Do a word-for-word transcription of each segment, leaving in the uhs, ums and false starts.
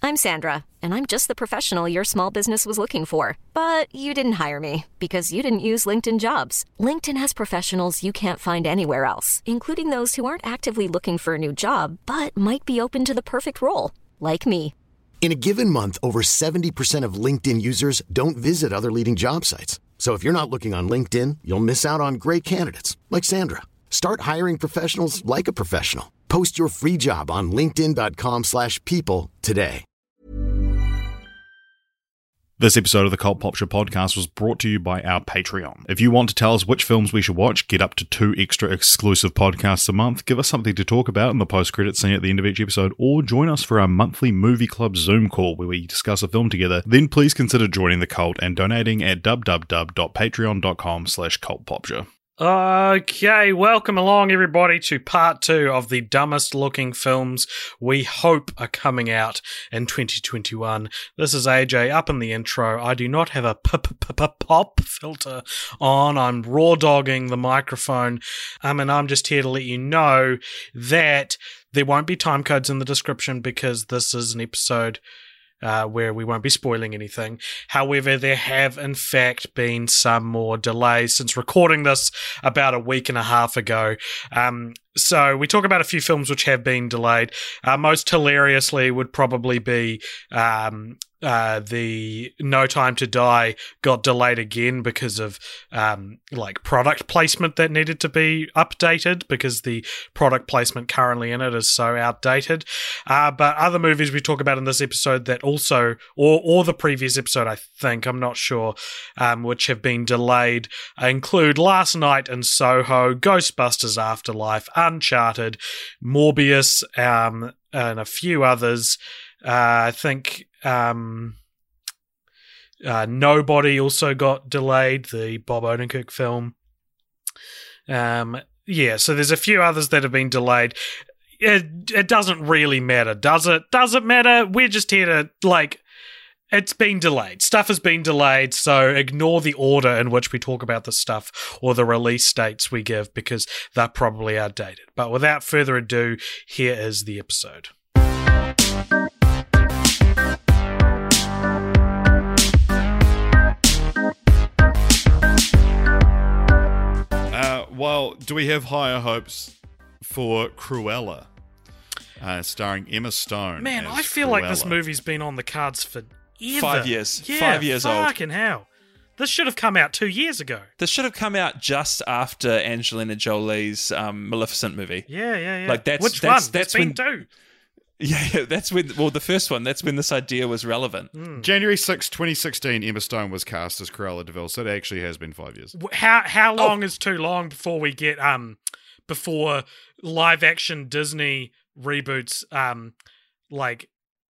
I'm Sandra, and I'm just the professional your small business was looking for. But you didn't hire me because you didn't use LinkedIn Jobs. LinkedIn has professionals you can't find anywhere else, including those who aren't actively looking for a new job, but might be open to the perfect role, like me. In a given month, over seventy percent of LinkedIn users don't visit other leading job sites. So if you're not looking on LinkedIn, you'll miss out on great candidates like Sandra. Start hiring professionals like a professional. Post your free job on linkedin.com slash people today. This episode of the Cult Popture podcast was brought to you by our Patreon. If you want to tell us which films we should watch, get up to two extra exclusive podcasts a month, give us something to talk about in the post-credit scene at the end of each episode, or join us for our monthly Movie Club Zoom call where we discuss a film together, then please consider joining the cult and donating at www.patreon.com slash cultpopture. Okay, welcome along everybody to part two of the dumbest looking films we hope are coming out in twenty twenty-one. This is A J up in the intro. I do not have a pop filter on. I'm raw dogging the microphone. Um, and I'm just here to let you know that there won't be time codes in the description because this is an episode Uh, where we won't be spoiling anything. However, there have in fact been some more delays since recording this about a week and a half ago. Um, so we talk about a few films which have been delayed. Uh, most hilariously would probably be um, uh, the No Time to Die got delayed again because of um, like product placement that needed to be updated because the product placement currently in it is so outdated. Uh, but other movies we talk about in this episode that also, or or the previous episode, I think, I'm not sure, um, which have been delayed include Last Night in Soho, Ghostbusters Afterlife, Uncharted, Morbius, um, and a few others. Uh, I think um, uh, Nobody also got delayed, the Bob Odenkirk film. Um, yeah, so there's a few others that have been delayed. It, it doesn't really matter, does it? Does it matter? We're just here to, like, it's been delayed. Stuff has been delayed, so ignore the order in which we talk about the stuff or the release dates we give because they're probably outdated. But without further ado, here is the episode. Uh, well, do we have higher hopes for Cruella, uh, starring Emma Stone? Man, as I feel Cruella. like this movie's been on the cards for ever. Five years. Yeah, Five years old. Fucking hell. This should have come out two years ago. This should have come out just after Angelina Jolie's um, Maleficent movie. Yeah, yeah, yeah. Like that's Which that's one? that's There's when been two. Yeah, yeah, that's when. Well, the first one. That's when this idea was relevant. Mm. January sixth, twenty sixteen, Emma Stone was cast as Cruella de Vil, so it actually has been five years. How how long oh. is too long before we get um before live action Disney reboots um like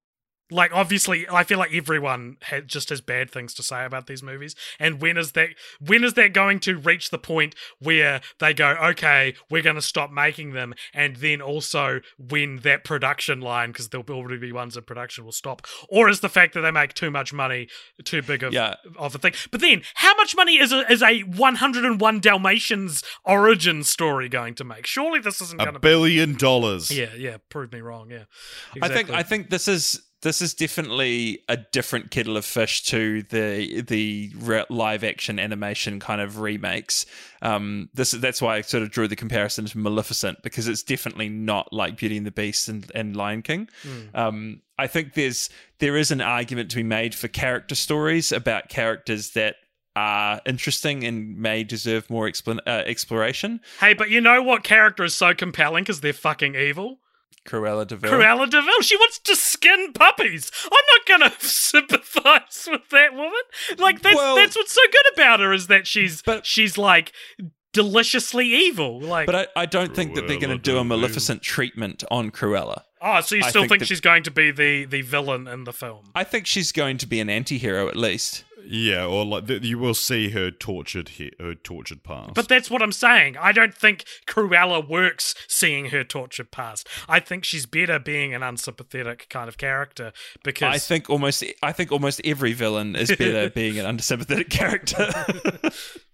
like obviously I feel like everyone had just has bad things to say about these movies, and when is that when is that going to reach the point where they go, okay, we're going to stop making them, and then also when that production line, because there'll already be ones in production, will stop, or is the fact that they make too much money too big of, yeah. of a thing? But then how much money is a, is a one hundred one Dalmatians origin story going to make? Surely this isn't going to a billion dollars. Yeah, yeah, prove me wrong. Yeah, exactly. I think I think this is. This is definitely a different kettle of fish to the the re- live action animation kind of remakes. Um, this that's why I sort of drew the comparison to Maleficent, because it's definitely not like Beauty and the Beast and, and Lion King. Mm. Um, I think there's there is an argument to be made for character stories about characters that are interesting and may deserve more expl- uh, exploration. Hey, but you know what character is so compelling because they're fucking evil? Cruella de Vil. Cruella de Vil. She wants to skin puppies. I'm not going to sympathise with that woman. Like, that's well, that's what's so good about her, is that she's but, she's like deliciously evil. Like, but I, I don't think that they're going to do a Maleficent treatment on Cruella. Oh, so you still I think, think that, she's going to be the, the villain in the film? I think she's going to be an anti-hero at least. Yeah, or like the, you will see her tortured he- her tortured past. But that's what I'm saying. I don't think Cruella works seeing her tortured past. I think she's better being an unsympathetic kind of character, because I think almost I think almost every villain is better being an unsympathetic character.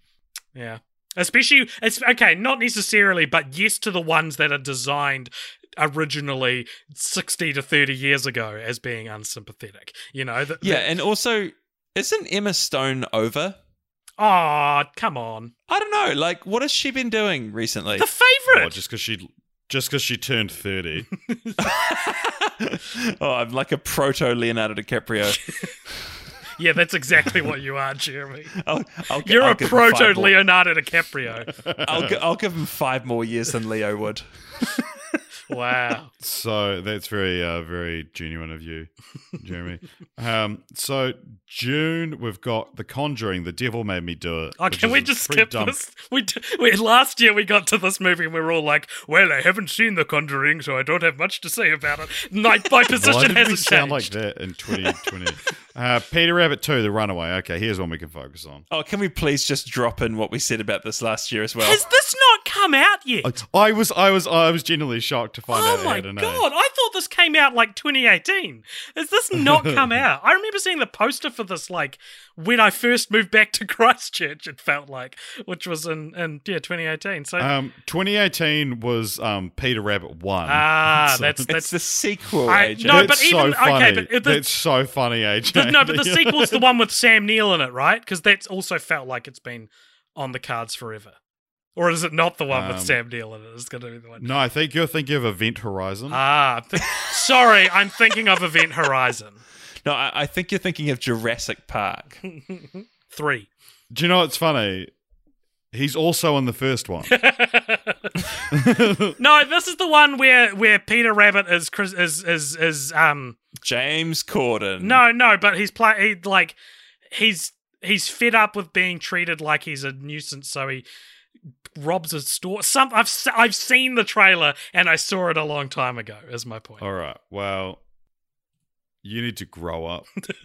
Yeah. Especially, it's okay, not necessarily, but yes to the ones that are designed originally sixty to thirty years ago as being unsympathetic. You know? The, Yeah, the, and also, isn't Emma Stone over? Oh, come on. I don't know. Like, what has she been doing recently? The favourite! Oh, just because she, just because she turned thirty. Oh, I'm like a proto Leonardo DiCaprio. Yeah, that's exactly what you are, Jeremy. I'll, I'll, You're I'll a give him five proto more- Leonardo DiCaprio. I'll, gi- I'll give him five more years than Leo would. Wow. So that's very, uh, very genuine of you, Jeremy. um, so June, we've got The Conjuring. The Devil Made Me Do It. Oh, which can is we a just pretty skip dumb- this? We, d- we Last year we got to this movie and we were all like, well, I haven't seen The Conjuring, so I don't have much to say about it. My, my position Why did we hasn't sound changed. like that in twenty twenty? uh, Peter Rabbit two, The Runaway. Okay, here's one we can focus on. Oh, can we please just drop in what we said about this last year as well? Has this not come out yet? I was, I was, I was genuinely shocked to find out Oh it my had an A. god, I thought this came out like twenty eighteen. Has this not come out? I remember seeing the poster for this like when I first moved back to Christchurch, it felt like, which was in, in yeah, twenty eighteen. So Um, twenty eighteen was um, Peter Rabbit one. Ah, So- that's it's that's the sequel, I- A J. no, That's but even- so funny. okay, but it- the- That's so funny, A J. the, no, but the sequel's the one with Sam Neill in it, right? Because that's also felt like it's been on the cards forever. Or is it not the one with Um, Sam Neill in it? It's going to be the one. No, I think you're thinking of Event Horizon. Ah, th- sorry, I'm thinking of Event Horizon No, I, I think you're thinking of Jurassic Park. three. Do you know what's funny? He's also in the first one. No, this is the one where where Peter Rabbit is Chris- is is is um James Corden. no no, but he's play he like he's he's fed up with being treated like he's a nuisance, so he robs a store. Some I've se- I've seen the trailer and I saw it a long time ago. Is my point. All right. Well, you need to grow up.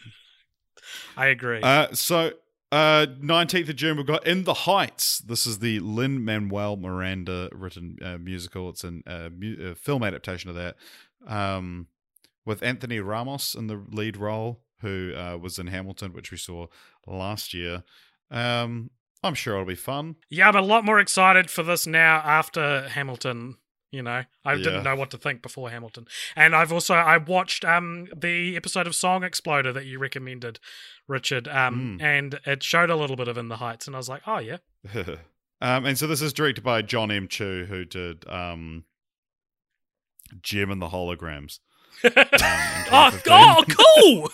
I agree. Uh, so, uh, nineteenth of June, we've got In the Heights. This is the Lin-Manuel Miranda written uh, musical. It's an, uh, mu- a film adaptation of that, um, with Anthony Ramos in the lead role, who uh, was in Hamilton, which we saw last year. Um, I'm sure it'll be fun. Yeah, I'm a lot more excited for this now after Hamilton. You know, I Yeah. didn't know what to think before Hamilton, and I've also I watched um the episode of Song Exploder that you recommended, Richard, um, Mm. and it showed a little bit of In the Heights, and I was like, oh yeah, um, and so this is directed by John M. Chu, who did um, Gem and the Holograms. oh, oh,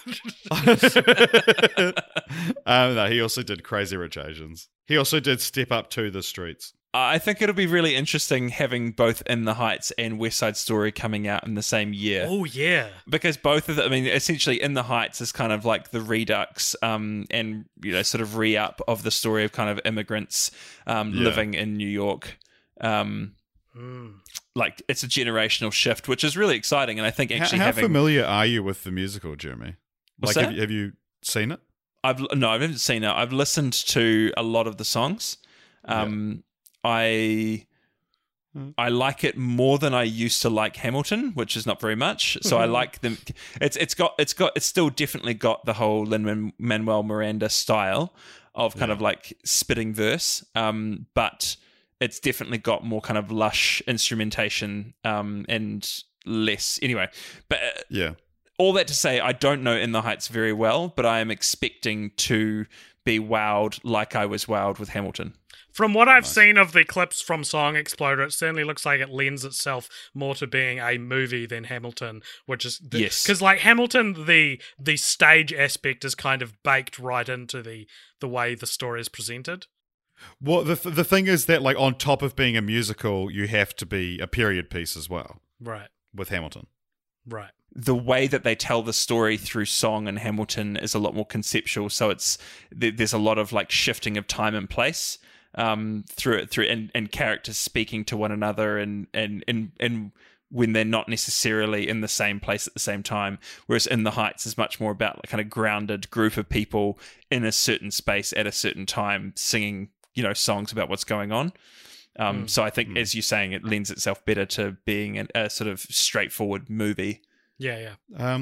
cool. um, no, he also did Crazy Rich Asians. He also did Step Up to the Streets. I think it'll be really interesting having both In the Heights and West Side Story coming out in the same year. Oh yeah, Because both of them, I mean, essentially In the Heights is kind of like the redux um, and, you know, sort of re-up of the story of kind of immigrants um, Yeah. living in New York. Um, mm. like, it's a generational shift, which is really exciting. And I think How, actually how having... familiar are you with the musical, Jeremy? What's like, have that? you, have you seen it? I've No, I haven't seen it. I've listened to a lot of the songs. Um, I... I like it more than I used to like Hamilton, which is not very much. So I like them. It's it's got it's got it's still definitely got the whole Lin-Manuel Miranda style of kind Yeah. of like spitting verse, um, but it's definitely got more kind of lush instrumentation um, and less. Anyway, but uh, Yeah. all that to say, I don't know In the Heights very well, but I am expecting to be wowed like I was wowed with Hamilton. From what I've seen of the clips from Song Exploder, it certainly looks like it lends itself more to being a movie than Hamilton, which is the, Yes. because like Hamilton, the the stage aspect is kind of baked right into the the way the story is presented. Well, the the thing is that, like, on top of being a musical, you have to be a period piece as well Right, with Hamilton. right. The way that they tell the story through song and Hamilton is a lot more conceptual. So it's there- there's a lot of like shifting of time and place um, through it, through and, and characters speaking to one another, and and and and when they're not necessarily in the same place at the same time. Whereas In the Heights is much more about like kind of grounded group of people in a certain space at a certain time, singing, you know, songs about what's going on. Um, Mm. So I think, as you're saying, it lends itself better to being a, a sort of straightforward movie. Yeah, yeah. Um,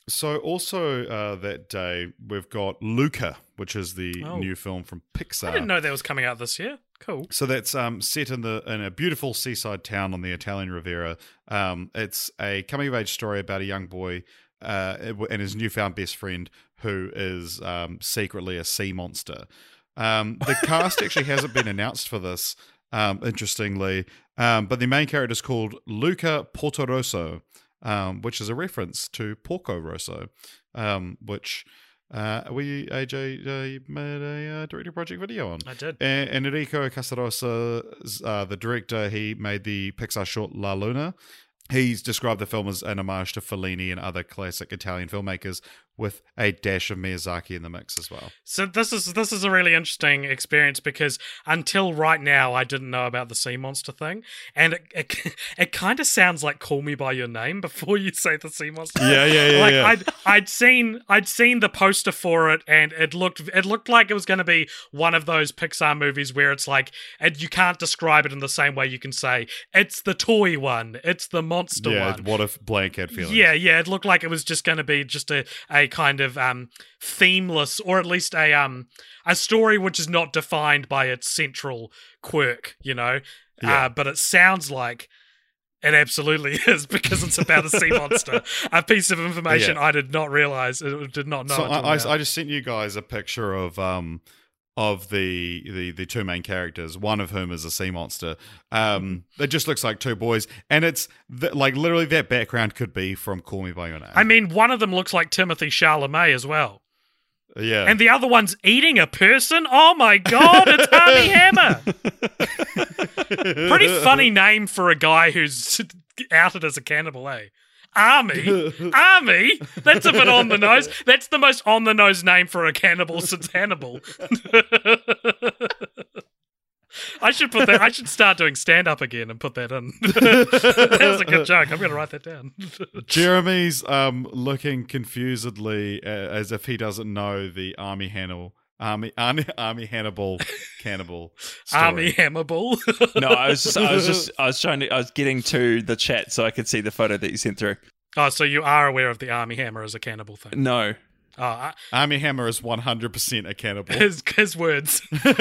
So also uh, that day, we've got Luca, which is the Oh. new film from Pixar. I didn't know that was coming out this year. Cool. So that's um, set in the in a beautiful seaside town on the Italian Riviera. Um, it's a coming of age story about a young boy uh, and his newfound best friend who is um, secretly a sea monster. Um, the cast actually hasn't been announced for this, um, interestingly, um, but the main character is called Luca Portorosso, um, which is a reference to Porco Rosso, um, which. Uh, we A J uh, you made a uh, director project video on. I did. And, and Enrico Casarosa, uh, the director, he made the Pixar short La Luna. He's described the film as an homage to Fellini and other classic Italian filmmakers, with a dash of Miyazaki in the mix as well. So this is this is a really interesting experience because until right now I didn't know about the sea monster thing, and it it, it kind of sounds like Call Me by Your Name before you say the sea monster. Yeah, yeah, yeah. Like yeah. I'd I'd seen I'd seen the poster for it, and it looked it looked like it was going to be one of those Pixar movies where it's like and you can't describe it in the same way you can say it's the toy one, it's the monster yeah, one. what if blank had feelings? Yeah, yeah, it looked like it was just going to be just a, a kind of um, themeless, or at least a um a story which is not defined by its central quirk, you know. Yeah. Uh, but it sounds like it absolutely is because it's about a sea monster. A piece of information Yeah. I did not realize, I did not know. So until I, now. I, I just sent you guys a picture of um of the, the the two main characters, one of whom is a sea monster. Um, it just looks like two boys, and it's th- like literally that background could be from Call Me by Your Name. I mean, one of them looks like Timothy Chalamet as well. yeah, And the other one's eating a person? Oh my god, it's Armie Hammer! Pretty funny name for a guy who's outed as a cannibal, eh? Army? Army? That's a bit on the nose. That's the most on the nose name for a cannibal since Hannibal. I should put that. I should start doing stand up again and put that in. That was a good joke. I'm going to write that down. Jeremy's um looking confusedly uh, as if he doesn't know the Army Hannibal. Army, Army, Army Hannibal cannibal story. Army Hammerball. No, I was just, I was just, I was trying to, I was getting to the chat so I could see the photo that you sent through. Oh, so you are aware of the Army Hammer as a cannibal thing? No. Oh, uh, Army Hammer is one hundred percent a cannibal. his his words.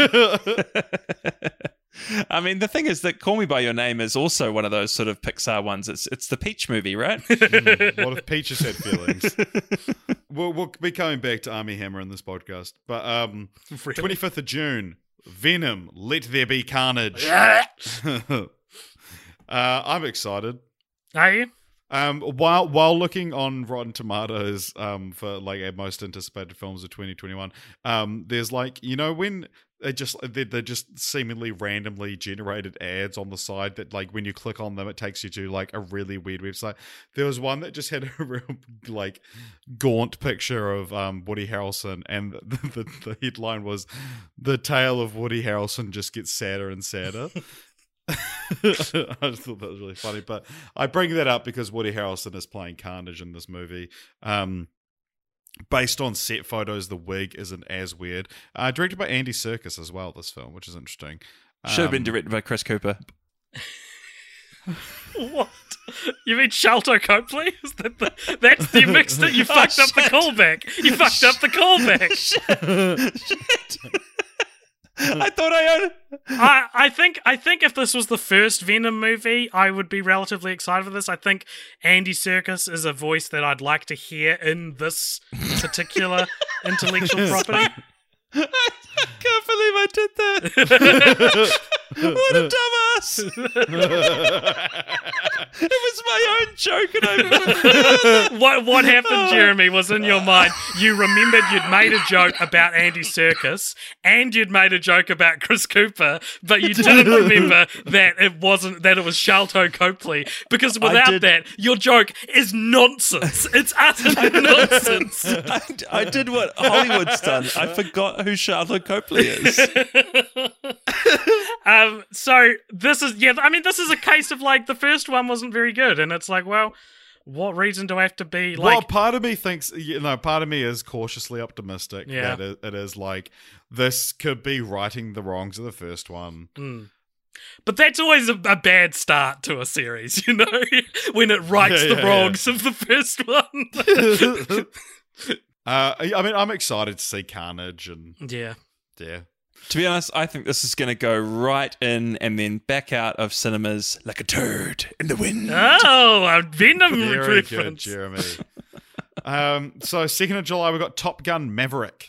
I mean, the thing is that Call Me by Your Name is also one of those sort of Pixar ones. It's it's the Peach movie, right? Mm, what if Peaches had feelings? we'll, we'll be coming back to Army Hammer in this podcast. But um, Really? twenty-fifth of June, Venom, Let There Be Carnage. uh, I'm excited. Are you? Um, while while looking on Rotten Tomatoes, um, for like our most anticipated films of twenty twenty-one, um, there's like you know when they just they they just seemingly randomly generated ads on the side that like when you click on them, it takes you to like a really weird website. There was one that just had a real like gaunt picture of um Woody Harrelson, and the the, the headline was "The tale of Woody Harrelson just gets sadder and sadder." I just thought that was really funny, but I bring that up because Woody Harrelson is playing Carnage in this movie. Um, based on set photos, the wig isn't as weird. Uh, directed by Andy Serkis as well, this film, which is interesting. Should have been Um, directed by Chris Cooper. What? You mean Shalto Copley? Is that the, that's you mixed it. You fucked up the callback. You fucked up the callback. Shit. I thought I owned. I, I think I think if this was the first Venom movie, I would be relatively excited for this. I think Andy Serkis is a voice that I'd like to hear in this particular intellectual property. I can't believe I did that. What a dumbass. It was my own joke and I What what happened, Jeremy, was in your mind, you remembered you'd made a joke about Andy Serkis and you'd made a joke about Chris Cooper, but you didn't remember that it wasn't that it was Shalto Copley, because without did- that, your joke is nonsense. It's utter nonsense. I, I did what Hollywood's done. I forgot who Charlotte Copley is. Um, so this is yeah. I mean, this is a case of like the first one wasn't very good, and it's like, well, what reason do I have to be like? well, part of me thinks, you know, part of me is cautiously optimistic Yeah. that it, it is like this could be righting the wrongs of the first one. Mm. But that's always a, a bad start to a series, you know, when it rights Yeah, the yeah, wrongs yeah. of the first one. uh, I mean, I'm excited to see Carnage and yeah, yeah. To be honest, I think this is going to go right in and then back out of cinemas like a turd in the wind. Oh, a Venom Very good, reference. Jeremy. um, so second of July, we've got Top Gun Maverick.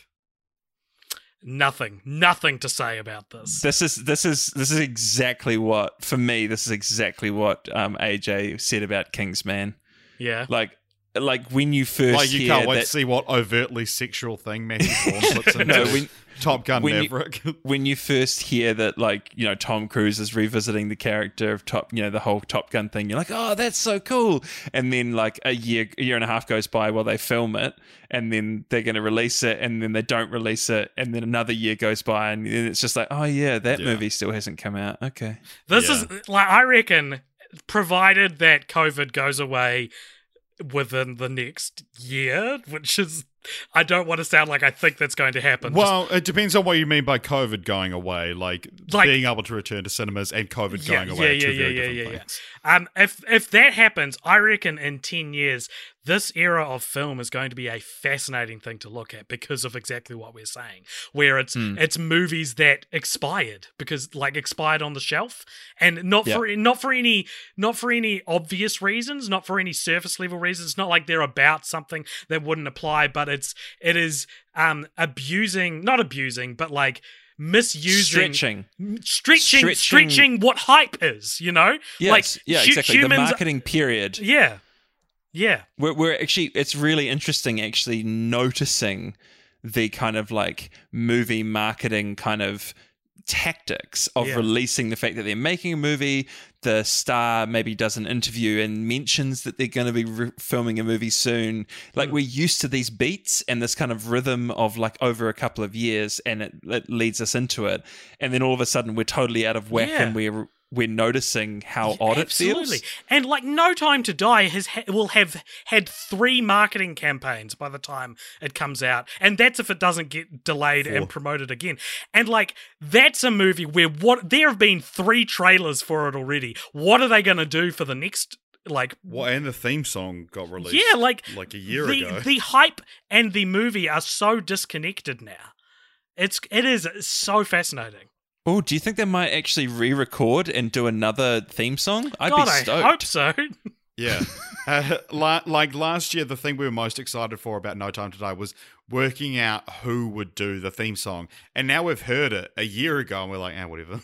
Nothing, nothing to say about this. This is this is this is exactly what for me. This is exactly what um, A J said about Kingsman. Yeah, Like like when you first Like you hear can't wait that, to see what overtly sexual thing Matthew Vaughn puts into No, when- Top Gun when you- Maverick. when you first hear that, like, you know, Tom Cruise is revisiting the character of Top, you know, the whole Top Gun thing, you're like, oh, that's so cool. And then like a year, a year and a half goes by while they film it, and then they're going to release it, and then they don't release it, and then another year goes by, and then it's just like, oh yeah, that Yeah. movie still hasn't come out. Okay. this Yeah. is like I reckon, provided that COVID goes away within the next year, which is, I don't want to sound like I think that's going to happen. Well, it depends on what you mean by COVID going away, like, Like- being able to return to cinemas and COVID Yeah, going away yeah, are two yeah, very yeah, different yeah, yeah. things. Um, if if that happens, I reckon in ten years, this era of film is going to be a fascinating thing to look at because of exactly what we're saying, where it's Mm. it's movies that expired because like expired on the shelf, and not Yeah. for not for any not for any obvious reasons, not for any surface level reasons. It's not like they're about something that wouldn't apply, but it's it is um abusing, not abusing, but like misusing, Stretching. stretching, Stretching- stretching what hype is, you know? Yes. Like, yeah, hu- exactly. humans- The marketing period. Yeah. Yeah. We're, we're actually, it's really interesting actually noticing the kind of like movie marketing kind of tactics of Yeah. releasing the fact that they're making a movie. The star maybe does an interview and mentions that they're going to be re- filming a movie soon. Like, Mm. we're used to these beats and this kind of rhythm of like over a couple of years, and it, it leads us into it. And then all of a sudden we're totally out of whack, Yeah. and we're we're noticing how odd Absolutely. it feels. And like No Time to Die has ha- will have had three marketing campaigns by the time it comes out. And that's if it doesn't get delayed Four. and promoted again. And like that's a movie where what there have been three trailers for it already. What are they going to do for the next like Well, and the theme song got released. Yeah, like like a year the, ago. The hype and the movie are so disconnected now. It's it is so fascinating. Oh, do you think they might actually re-record and do another theme song? I'd God, be I stoked. hope so. Yeah. Uh, la- like last year, the thing we were most excited for about No Time to Die was working out who would do the theme song. And now we've heard it a year ago and we're like, ah, whatever.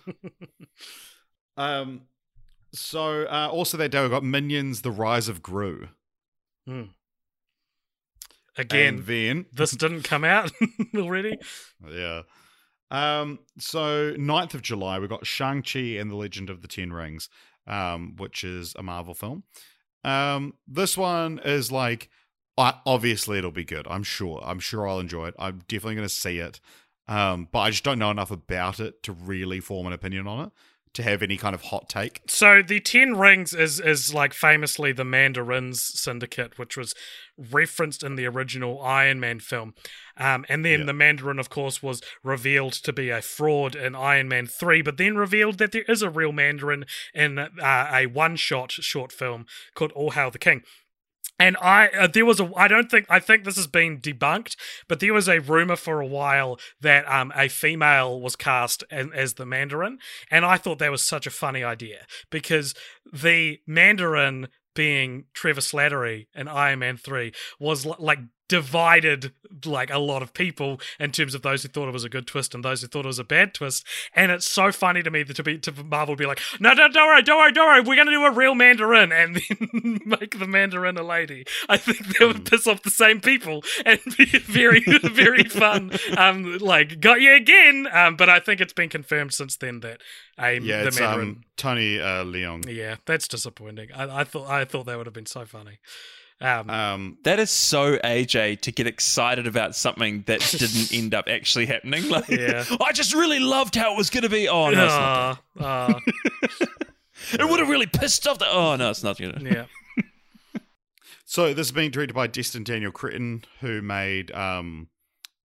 um, so uh, also that day, we've got Minions, The Rise of Gru. Hmm. Again, And then, this didn't come out already. yeah. Um, so ninth of July, we've got Shang-Chi and the Legend of the Ten Rings, um, which is a Marvel film. Um, this one is like, uh, obviously it'll be good. I'm sure. I'm sure I'll enjoy it. I'm definitely going to see it. Um, but I just don't know enough about it to really form an opinion on it, to have any kind of hot take. So the Ten Rings is is like famously the Mandarins syndicate, which was referenced in the original Iron Man film. Um, and then Yeah. the Mandarin, of course, was revealed to be a fraud in Iron Man three, but then revealed that there is a real Mandarin in uh, a one-shot short film called All Hail the King. And I, uh, there was a, I don't think, I think this has been debunked, but there was a rumor for a while that um, a female was cast as, as the Mandarin. And I thought that was such a funny idea because the Mandarin being Trevor Slattery in Iron Man three was l- like divided like a lot of people in terms of those who thought it was a good twist and those who thought it was a bad twist. And it's so funny to me that to be to Marvel be like, no, no, don't worry, don't worry, don't worry, we're gonna do a real Mandarin and then make the Mandarin a lady. I think that would piss off the same people and be very, very fun. Um, like got you again. Um, but I think it's been confirmed since then that a Yeah, the it's Mandarin. um, Tony uh, Leung. Yeah, that's disappointing. I, I thought I thought that would have been so funny. Um, Um, That is so A J to get excited about something that didn't end up actually happening. Like, Yeah. I just really loved how it was going to be. Oh no, it's not. uh, uh, It would have really pissed off. The- oh no, it's not going to. yeah. So this is being directed by Destin Daniel Cretton, who made um,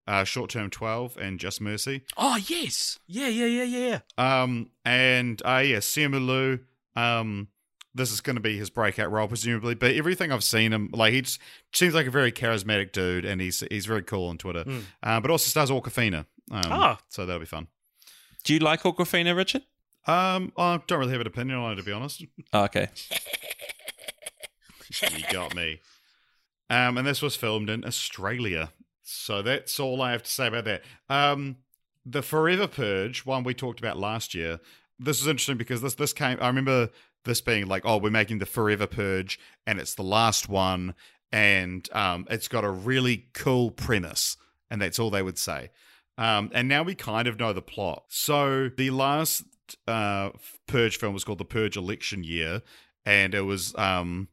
uh, Short Term twelve, and Just Mercy. Oh, yes. Yeah, yeah, yeah, yeah. Um, and uh, yeah, Simu Liu. Um, this is going to be his breakout role, presumably. But everything I've seen him, like he just seems like a very charismatic dude, and he's he's very cool on Twitter. Mm. Uh, but also stars Awkwafina. Um, oh. So that'll be fun. Do you like Awkwafina, Richard? Um, I don't really have an opinion on it, to be honest. Oh, okay. You got me. Um, and this was filmed in Australia. So that's all I have to say about that. Um, the Forever Purge, one we talked about last year. This is interesting because this this came. I remember this being like, oh, we're making the Forever Purge, and it's the last one, and um, it's got a really cool premise, and that's all they would say. Um, and now we kind of know the plot. So the last uh, Purge film was called The Purge Election Year, and it was um,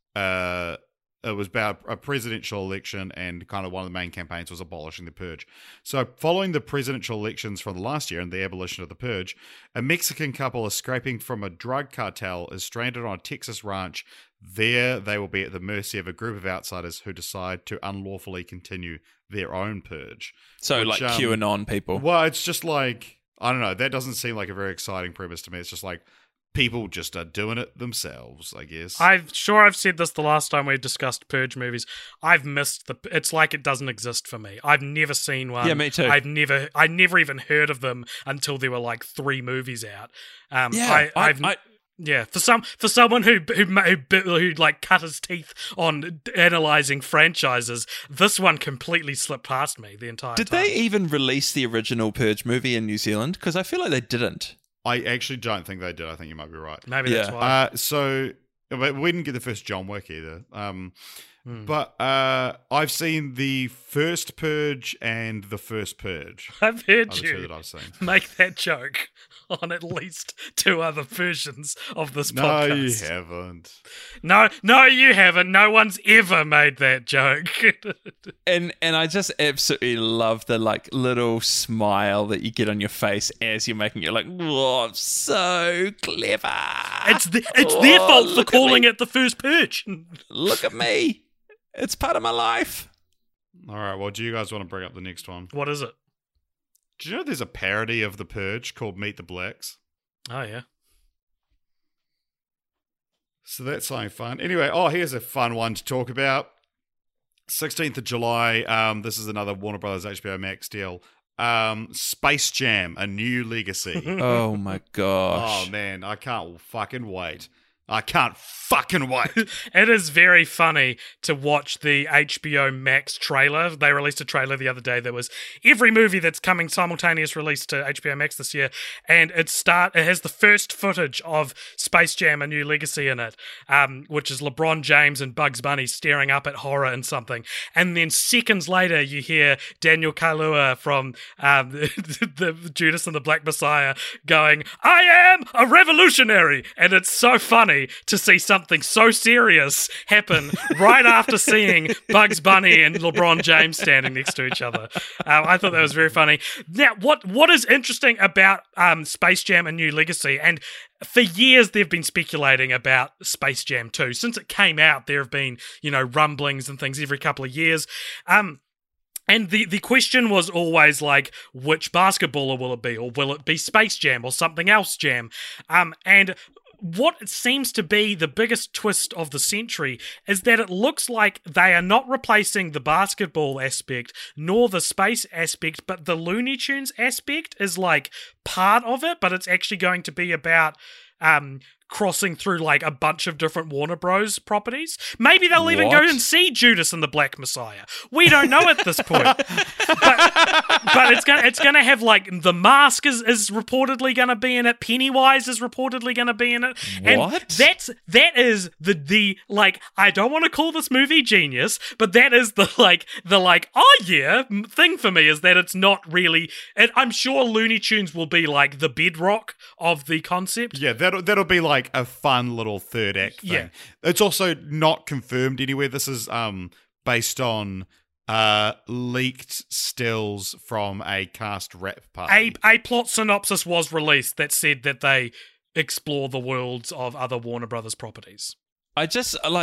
uh, it was about a presidential election, and kind of one of the main campaigns was abolishing the Purge. So following the presidential elections from the last year and the abolition of the Purge, a Mexican couple escaping from a drug cartel is stranded on a Texas ranch. There, they will be at the mercy of a group of outsiders who decide to unlawfully continue their own purge. So, which, like um, QAnon people. Well, it's just like, I don't know, that doesn't seem like a very exciting premise to me. It's just like, people just are doing it themselves, I guess. I'm sure I've said this the last time we discussed Purge movies. I've missed the. It's like it doesn't exist for me. I've never seen one. Yeah, me too. I've never. I never even heard of them until there were like three movies out. Um, Yeah, I, I- I've. I- Yeah, for some for someone who who who, who like cut his teeth on analyzing franchises, this one completely slipped past me the entire Did time. they even release the original Purge movie in New Zealand? Because I feel like they didn't. I actually don't think they did. I think you might be right. Maybe that's Yeah. why. Uh, so but we didn't get the first John Wick either. Um, Hmm. But uh, I've seen the first Purge and the first Purge. I've heard Are the two you that I've seen. make that joke on at least two other versions of this No, podcast. you haven't. No, no, you haven't. No one's ever made that joke. And and I just absolutely love the like little smile that you get on your face as you're making it. Like, oh, I'm so clever. it's the, it's Oh, their fault for look at calling me. it the first Purge. Look at me. It's part of my life. All right, well, do you guys want to bring up the next one? What is it? Do you know there's a parody of The Purge called Meet the Blacks? Oh, yeah. So that's something fun. Anyway, oh, here's a fun one to talk about. sixteenth of July, um, this is another Warner Brothers H B O Max deal. Um, Space Jam, A New Legacy. Oh my gosh. Oh, man, I can't fucking wait. I can't fucking wait. It is very funny to watch the H B O Max trailer. They released a trailer the other day that was every movie that's coming simultaneous release to H B O Max this year, and it start it has the first footage of Space Jam: A New Legacy in it, um, which is LeBron James and Bugs Bunny staring up at horror and something, and then seconds later you hear Daniel Kaluuya from um, the, the Judas and the Black Messiah going, "I am a revolutionary," and it's so funny to see something so serious happen right after seeing Bugs Bunny and LeBron James standing next to each other. Um, I thought that was very funny. Now, what what is interesting about um, Space Jam: A New Legacy, and for years they've been speculating about Space Jam two. Since it came out, there have been, you know, rumblings and things every couple of years. Um, And the, the question was always like, which basketballer will it be? Or will it be Space Jam or something else Jam? Um, and what seems to be the biggest twist of the century is that it looks like they are not replacing the basketball aspect nor the space aspect, but the Looney Tunes aspect is like part of it, but it's actually going to be about um crossing through like a bunch of different Warner Bros. Properties. Maybe they'll even go What? and see Judas and the Black Messiah. We don't know at this point. but, but it's gonna it's gonna have like The Mask is, is reportedly gonna be in it. Pennywise is reportedly gonna be in it. And What? that's that is the the like I don't want to call this movie genius, but that is the like the like oh yeah thing for me is that it's not really. And I'm sure Looney Tunes will be like the bedrock of the concept. Yeah, that'll that'll be like a fun little third act thing. Yeah. It's also not confirmed anywhere. This is um based on uh leaked stills from a cast rap A party. a plot synopsis was released that said that they explore the worlds of other Warner Brothers properties. I just like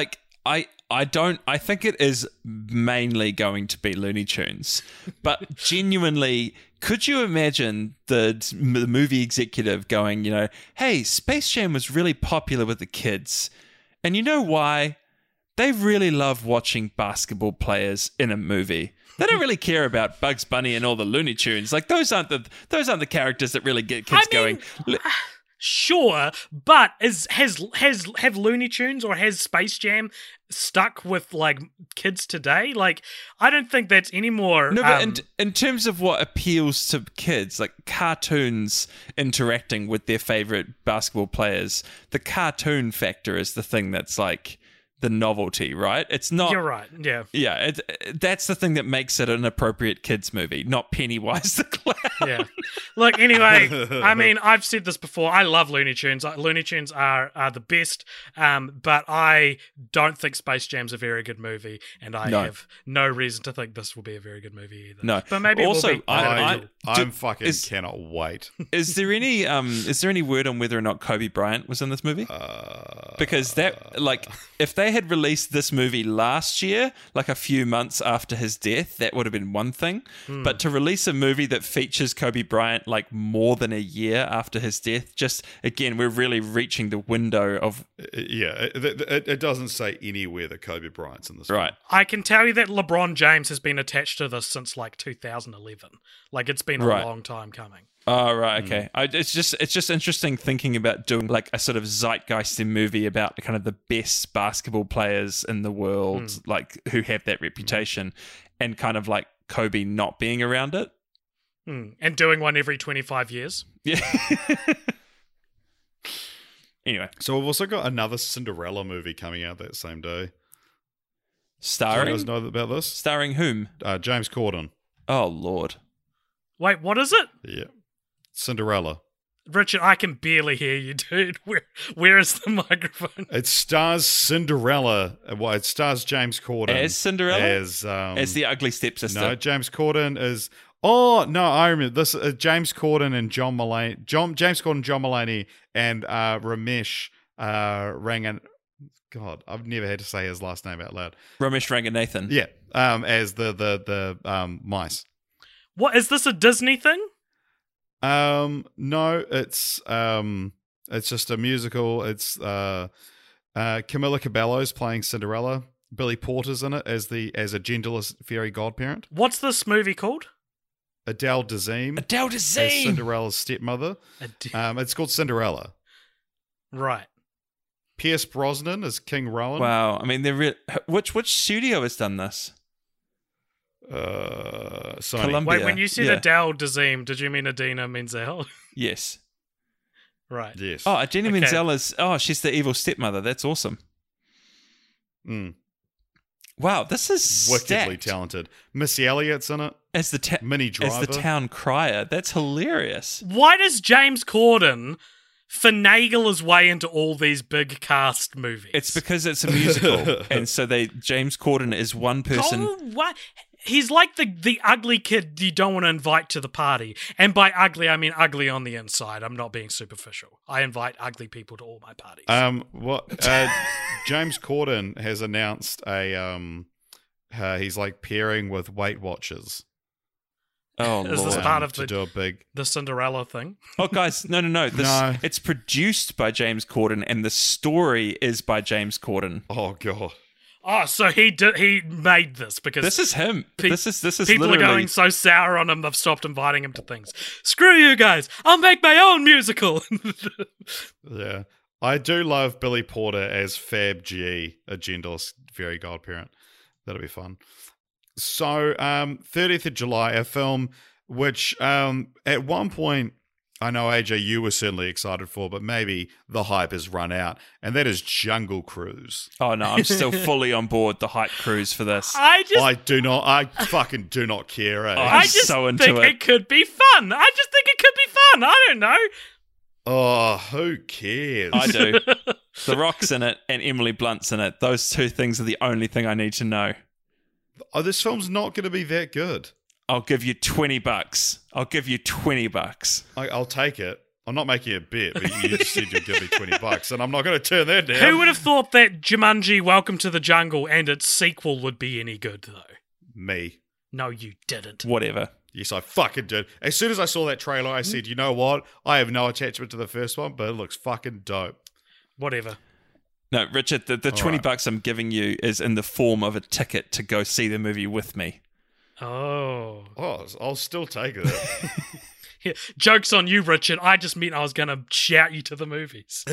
I I don't. I think it is mainly going to be Looney Tunes, but genuinely, could you imagine the the movie executive going, you know, hey, Space Jam was really popular with the kids, and you know why? They really love watching basketball players in a movie. They don't really care about Bugs Bunny and all the Looney Tunes. Like those aren't the those aren't the characters that really get kids I mean, going. Sure, but is has has have Looney Tunes or has Space Jam stuck with like kids today? Like, I don't think that's any more. No, but um, in, in terms of what appeals to kids, like cartoons interacting with their favorite basketball players, the cartoon factor is the thing that's like the novelty, right? It's not. You're right. Yeah. Yeah, it, that's the thing that makes it an appropriate kids movie, not Pennywise the Clown. Yeah. Look, anyway, I mean, I've said this before. I love Looney Tunes. Looney Tunes are, are the best, um, but I don't think Space Jam's a very good movie, and I No. have no reason to think this will be a very good movie either. No. But maybe Also, it will be. I- don't know. I, I- I'm do- fucking is- cannot wait. Is there any um is there any word on whether or not Kobe Bryant was in this movie? Uh, Because that, like, if they had released this movie last year, like a few months after his death, that would have been one thing. Hmm. But to release a movie that features Kobe Bryant like more than a year after his death, just again, we're really reaching the window of yeah, it, it, it doesn't say anywhere that Kobe Bryant's in this. right. I can tell you that LeBron James has been attached to this since like two thousand eleven. Like, it's been a Right. long time coming. Oh, right, okay. I, it's just it's just interesting thinking about doing like a sort of zeitgeisty movie about kind of the best basketball players in the world, Mm. like who have that reputation, and kind of like Kobe not being around it. Hmm. And doing one every twenty-five years. Yeah. Anyway, So we've also got another Cinderella movie coming out that same day. Do you starring guys know about this? starring whom? Uh, James Corden. Oh Lord. Wait, what is it? Yeah, Cinderella. Richard, I can barely hear you, dude. Where where is the microphone? It stars Cinderella. Well, it stars James Corden As Cinderella? As um, As the ugly stepsister. no, James Corden is. Oh no, I remember this. Uh, James Corden and John Mulaney. John James Corden, John Mulaney, and uh, Ramesh uh, Rangan. God, I've never had to say his last name out loud. Ramesh Ranganathan. Yeah, um, as the the the um, mice. What is this, a Disney thing? Um, no, it's um, it's just a musical. It's uh, uh, Camila Cabello's playing Cinderella. Billy Porter's in it as the as a genderless fairy godparent. What's this movie called? Adele Dazeem Adele as Dazeem. Cinderella's stepmother. A D- Um, it's called Cinderella. right. Pierce Brosnan as King Rowan. Wow. I mean, they're re- which which studio has done this? Uh, Sony. Columbia. Wait, when you said Yeah. Adele Dazeem, did you mean Adina Menzel? Yes. Right. Yes. Oh, Jenny Okay. Menzel is. Oh, she's the evil stepmother. That's awesome. Mm. Wow, this is Wickedly stacked. talented. Missy Elliott's in it. As the ta- Minnie Driver. as the town crier. That's hilarious. Why does James Corden finagle his way into all these big cast movies? It's because it's a musical, and so they James Corden is one person. Oh, what? He's like the, the ugly kid you don't want to invite to the party. And by ugly, I mean ugly on the inside. I'm not being superficial. I invite ugly people to all my parties. Um, what? Uh, James Corden has announced a um, uh, he's like pairing with Weight Watchers. Oh, Is this Lord. part um, of to the- do a big. the Cinderella thing. Oh, guys, no, no, no. This, No. It's produced by James Corden, and the story is by James Corden. Oh god. Oh, so he did. He made this because This is him. Pe- this is this is people literally. are going so sour on him. They've stopped inviting him to things. Screw you guys! I'll make my own musical. Yeah, I do love Billy Porter as Fab G, a genderless fairy godparent. That'll be fun. So, um, thirtieth of July, a film which, um, at one point, I know A J, you were certainly excited for, but maybe the hype has run out, and that is Jungle Cruise. Oh no, I'm still fully on board the hype cruise for this. I just, I do not, I fucking do not care. Eh? Oh, I I'm just so into think it. it. could be fun. I just think it could be fun. I don't know. Oh, who cares? I do. The Rock's in it, and Emily Blunt's in it. Those two things are the only thing I need to know. Oh, this film's not going to be that good. I'll give you twenty bucks. I'll give you twenty bucks. I, I'll take it. I'm not making a bet, but you just said you'd give me twenty bucks, and I'm not going to turn that down. Who would have thought that Jumanji Welcome to the Jungle and its sequel would be any good, though? Me. No, you didn't. Whatever. Yes, I fucking did. As soon as I saw that trailer, I said, you know what? I have no attachment to the first one, but it looks fucking dope. Whatever. No, Richard, the, the All twenty right. bucks I'm giving you is in the form of a ticket to go see the movie with me. Oh. Oh, I'll still take it. Yeah, joke's on you, Richard. I just meant I was going to shout you to the movies.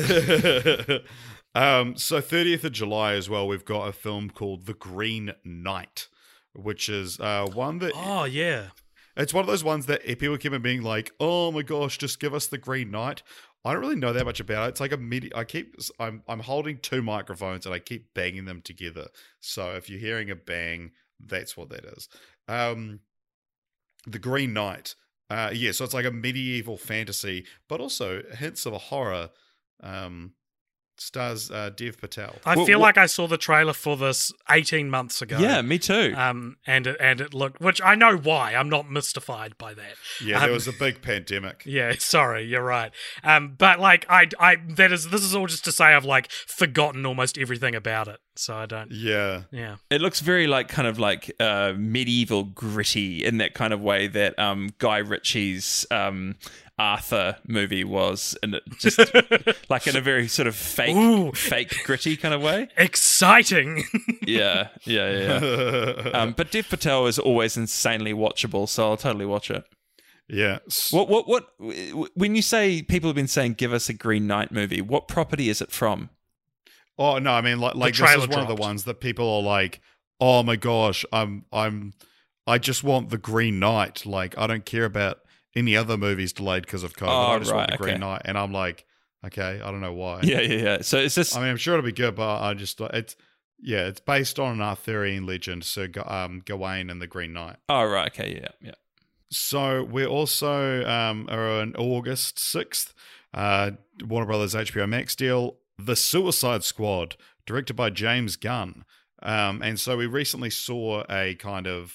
um, so thirtieth of July as well, we've got a film called The Green Knight, which is uh, one that... Oh, yeah. It's one of those ones that people keep on being like, oh my gosh, just give us The Green Knight. I don't really know that much about it. It's like a midi- I keep, I'm, I'm holding two microphones and I keep banging them together. So if you're hearing a bang, that's what that is. Um, The Green Knight. Uh, yeah, so it's like a medieval fantasy, but also hints of a horror. Um, stars uh, Dev Patel. I Well, feel what- like I saw the trailer for this eighteen months ago. Yeah, me too. Um, and it, and it looked, which I know why. I'm not mystified by that. Yeah, there Um, was a big pandemic. Yeah, sorry, you're right. Um, but like I, I that is this is all just to say I've like forgotten almost everything about it, so I don't. Yeah. Yeah. It looks very like kind of like uh, medieval gritty in that kind of way that um, Guy Ritchie's um, Arthur movie was, and it just like in a very sort of fake, Ooh. fake gritty kind of way. Exciting. Yeah, yeah, yeah. yeah. um, but Dev Patel is always insanely watchable, so I'll totally watch it. Yeah. What, what, what? When you say people have been saying, "Give us a Green Knight movie," what property is it from? Oh no, I mean like like this trailer is one of the dropped. ones that people are like, oh my gosh, I'm I'm I just want the Green Knight. Like I don't care about any other movies delayed because of COVID. Oh, I just want right, the Green okay. Knight, and I'm like, okay, I don't know why. Yeah, yeah, yeah. So is this? I mean, I'm sure it'll be good, but I just it's yeah, it's based on an Arthurian legend, Sir Ga- um, Gawain and the Green Knight. Oh, right. Okay. Yeah, yeah. So we're also um, are on August sixth, uh, Warner Brothers H B O Max deal, The Suicide Squad, directed by James Gunn. Um, and so we recently saw a kind of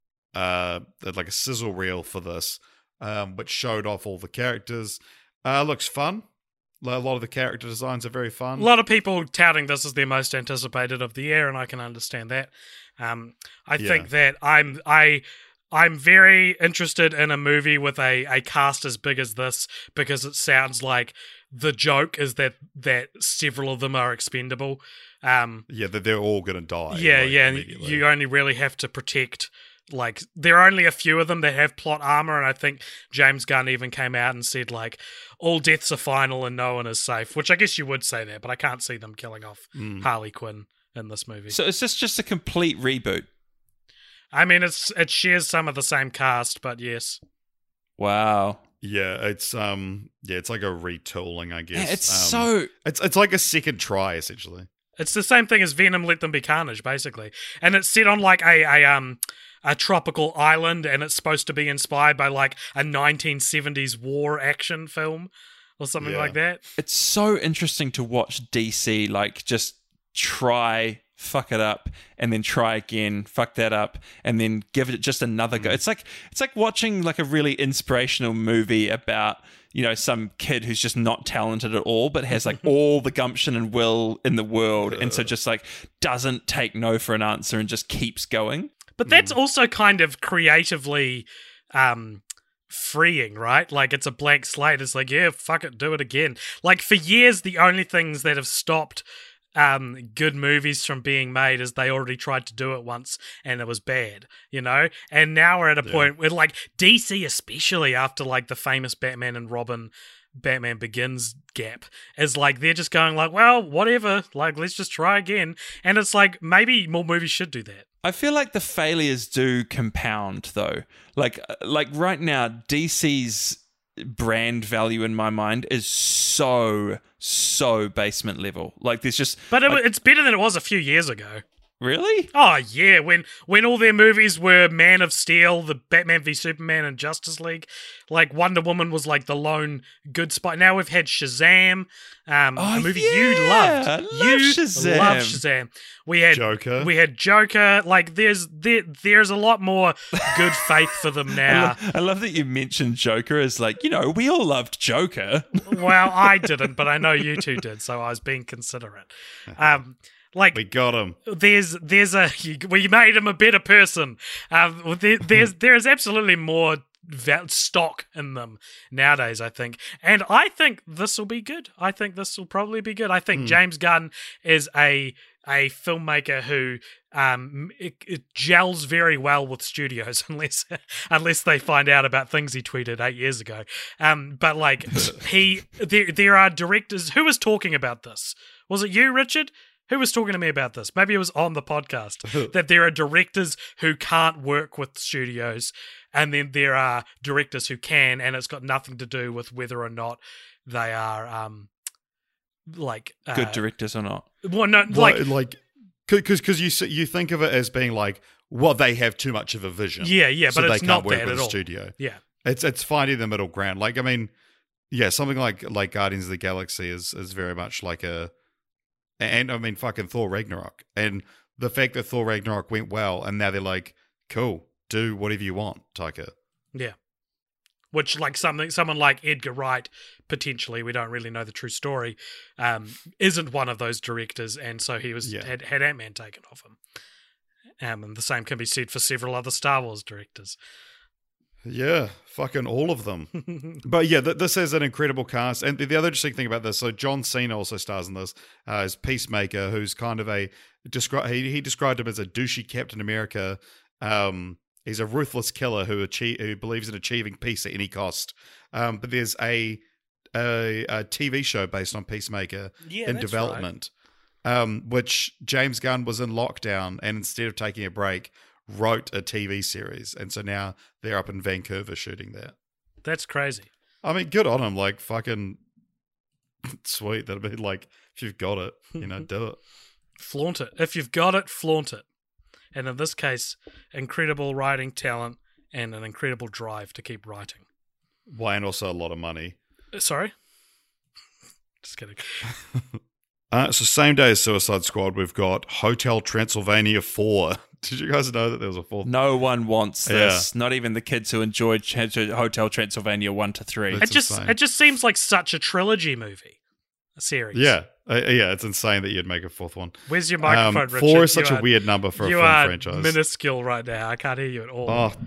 uh, like a sizzle reel for this, um, which showed off all the characters. Uh, looks fun. A lot of the character designs are very fun. A lot of people touting this as their most anticipated of the year, and I can understand that. Um, I Yeah. think that I'm I I'm very interested in a movie with a, a cast as big as this because it sounds like the joke is that that several of them are expendable. Um, Yeah, that they're all going to die. yeah, like, yeah, and immediately. you only really have to protect. Like, there are only a few of them that have plot armor, and I think James Gunn even came out and said, like, all deaths are final and no one is safe, which I guess you would say that, but I can't see them killing off Mm. Harley Quinn in this movie. So is this just a complete reboot? I mean, it's it shares some of the same cast, but yes. Wow. Yeah, it's um, yeah, it's like a retooling, I guess. Yeah, it's Um, so. It's it's like a second try, essentially. It's the same thing as Venom Let Them Be Carnage, basically. And it's set on, like, a, a um a tropical island, and it's supposed to be inspired by, like, a nineteen seventies war action film or something Yeah. like that. It's so interesting to watch D C like just try fuck it up and then try again, fuck that up, and then give it just another go. It's like it's like watching like a really inspirational movie about, you know, some kid who's just not talented at all, but has like all the gumption and will in the world, and so just like doesn't take no for an answer and just keeps going. But that's also kind of creatively um, freeing, right? Like, it's a blank slate. It's like, yeah, fuck it, do it again. Like, for years, the only things that have stopped um, good movies from being made is they already tried to do it once and it was bad, you know? And now we're at a Yeah. point where, like, D C especially after, like, the famous Batman and Robin Batman Begins gap is like they're just going like, well, whatever, like, let's just try again. And it's like, maybe more movies should do that. I feel like the failures do compound though. Like like right now D C's brand value in my mind is so so basement level. Like there's just But it, like, it's better than it was a few years ago. Really? Oh yeah, when when all their movies were Man of Steel, the Batman v Superman, and Justice League, like Wonder Woman was like the lone good spot. Now we've had Shazam, um, Oh, a movie yeah. you loved. Love you Shazam. love Shazam. We had Joker. We had Joker. Like there's there, there's a lot more good faith for them I, now. lo- I love that you mentioned Joker as like, you know, we all loved Joker. Well, I didn't, but I know you two did, so I was being considerate. Um, like We got him. there's there's a you, we made him a better person. Um, there, there's there is absolutely more va- stock in them nowadays, I think, and I think this will be good. I think this will probably be good. I think James Gunn is a a filmmaker who um it, it gels very well with studios, unless unless they find out about things he tweeted eight years ago. Um, but like he there there are directors who was talking about this. Was it you, Richard? Who was talking to me about this? Maybe it was on the podcast, that there are directors who can't work with studios, and then there are directors who can, and it's got nothing to do with whether or not they are, um, like... Uh, Good directors or not. Well, no, Like, like... like, because because you s- you think of it as being like, well, they have too much of a vision. Yeah, yeah, so but they it's can't not work that with at a all. studio. Yeah. It's it's finding the middle ground. Like, I mean, yeah, something like like Guardians of the Galaxy is is very much like a, and I mean, fucking Thor Ragnarok, and the fact that Thor Ragnarok went well, and now they're like, cool, do whatever you want, Taika. Yeah. Which, like something, someone like Edgar Wright, potentially, we don't really know the true story, um, isn't one of those directors, and so he was Yeah. had, had Ant-Man taken off him. Um, and the same can be said for several other Star Wars directors. Yeah, fucking all of them. But yeah, th- this is an incredible cast. And the, the other interesting thing about this, so John Cena also stars in this uh, as Peacemaker, who's kind of a descri- he, he described him as a douchey Captain America. Um, he's a ruthless killer who achieve, who believes in achieving peace at any cost. Um, but there's a, a a T V show based on Peacemaker Yeah, in that's development, um, which James Gunn was in lockdown, and instead of taking a break, wrote a T V series, and so now they're up in Vancouver shooting that. That's crazy. I mean, good on him. Like, fucking sweet. That'd be like, if you've got it, you know, do it. Flaunt it. If you've got it, flaunt it. And in this case, incredible writing talent and an incredible drive to keep writing. Why, and also a lot of money. Uh, Sorry? Just kidding. Uh, so same day as Suicide Squad, we've got Hotel Transylvania four. Did you guys know that there was a fourth? No one wants this. Not even the kids who enjoyed Ch- Hotel Transylvania one to three. That's It just insane. it just seems like such a trilogy movie. A series. Yeah. Uh, yeah, it's insane that you'd make a fourth one. Where's your microphone, Um, Richard? four is such You a are- weird number for a you film are franchise. minuscule right now. I can't hear you at all. Oh,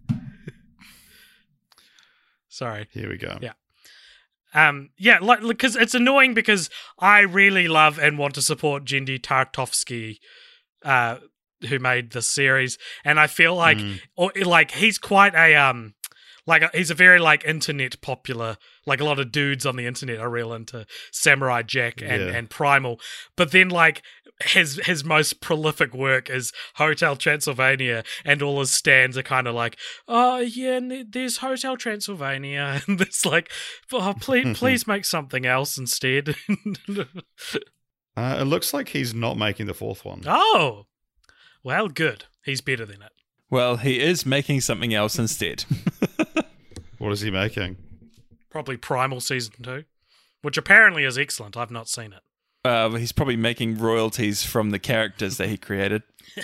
Sorry. here we go. Yeah. Um, yeah, like because it's annoying because I really love and want to support Genndy Tartakovsky, uh, who made the series, and I feel like, Mm. or like he's quite a um, like a, he's a very like internet popular. Like a lot of dudes on the internet are real into Samurai Jack and, Yeah. and Primal, but then like his his most prolific work is Hotel Transylvania, and all his stands are kind of like, oh yeah, and there's Hotel Transylvania, and it's like, oh please please make something else instead. Uh, it looks like he's not making the fourth one. Oh, well, good. He's better than it. Well, he is making something else instead. What is he making? Probably Primal season two, which apparently is excellent. I've not seen it. Uh, he's probably making royalties from the characters that he created.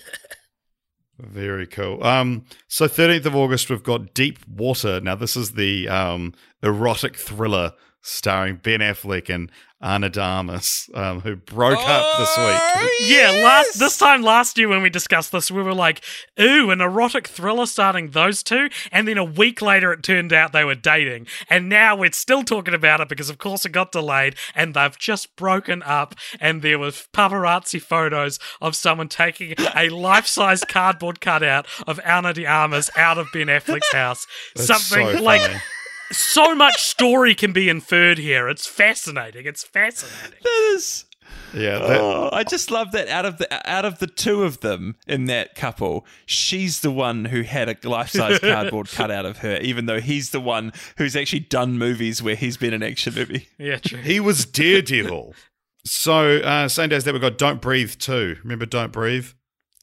Very cool. Um, so thirteenth of August, we've got Deep Water. Now, this is the um, erotic thriller starring Ben Affleck and Ana de Armas, um, who broke up this week. Yeah, last this time last year when we discussed this, we were like, ooh, an erotic thriller starting those two. And then a week later, it turned out they were dating. And now we're still talking about it because, of course, it got delayed and they've just broken up. And there was paparazzi photos of someone taking a life-size cardboard cutout of Ana de Armas out of Ben Affleck's house. That's Something so like... funny. So much story can be inferred here. It's fascinating. It's fascinating. That is. Yeah, that, Oh, I just love that out of the out of the two of them in that couple, she's the one who had a life-size cardboard cut out of her, even though he's the one who's actually done movies where he's been an action movie. Yeah, true. he was Daredevil. So uh, same day as that, we've got Don't Breathe two. Remember Don't Breathe?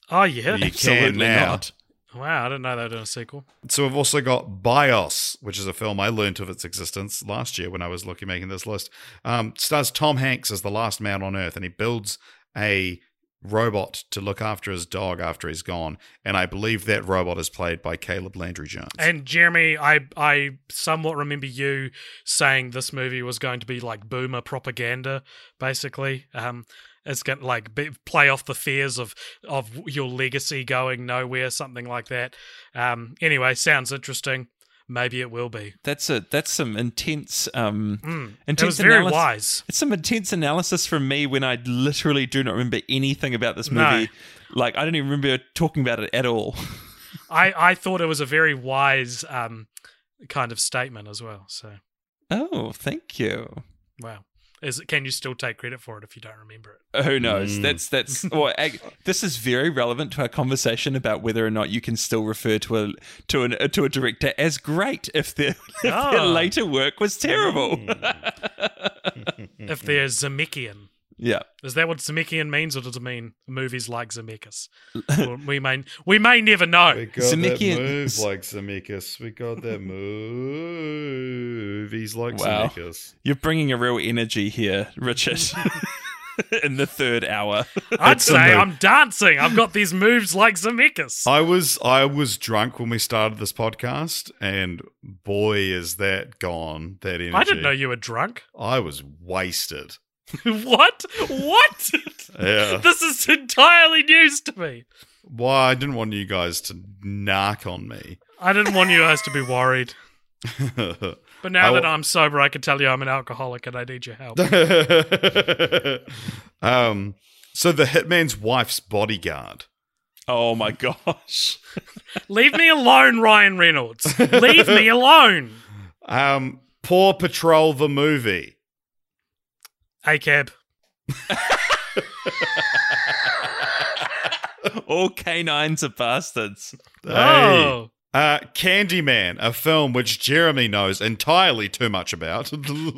Oh, yeah. You Absolutely can now. not. Wow, I didn't know they were doing a sequel. So we've also got BIOS, which is a film I learned of its existence last year when I was looking making this list. Um, stars Tom Hanks as the last man on Earth, and he builds a robot to look after his dog after he's gone. And I believe that robot is played by Caleb Landry Jones. And Jeremy, I I somewhat remember you saying this movie was going to be like boomer propaganda, basically. Um, it's going to like be, play off the fears of of your legacy going nowhere, something like that. Um, anyway, sounds interesting. Maybe it will be. That's a that's some intense um Mm, intense it was very analysis. wise. It's some intense analysis from me when I literally do not remember anything about this movie. No. Like I don't even remember talking about it at all. I, I thought it was a very wise um, kind of statement as well. So, Oh, thank you. wow. Is it, can you still take credit for it if you don't remember it? Who knows? Mm. That's that's. Well, ag- this is very relevant to our conversation about whether or not you can still refer to a to an to a director as great if their if their Ah. later work was terrible. If there's Zemeckis. Yeah. Is that what Zemeckis means, or does it mean movies like Zemeckis? Well, we may we may never know. We got Zemeckis- that move like Zemeckis. We got that movies like Wow. Zemeckis. You're bringing a real energy here, Richard. In the third hour. I'd It's a say move. I'm dancing. I've got these moves like Zemeckis. I was I was drunk when we started this podcast, and boy, is that gone. That energy. I didn't know you were drunk. I was wasted. What? What? Yeah. This is entirely news to me. Why I didn't want you guys to narc on me. I didn't want you guys to be worried. But now I that will- I'm sober, I can tell you I'm an alcoholic and I need your help. um. So the hitman's wife's bodyguard. Oh my gosh. Leave me alone, Ryan Reynolds. Leave me alone. Um. Paw Patrol the movie. A cab. All canines are bastards. Oh. Uh, Candyman, a film which Jeremy knows entirely too much about.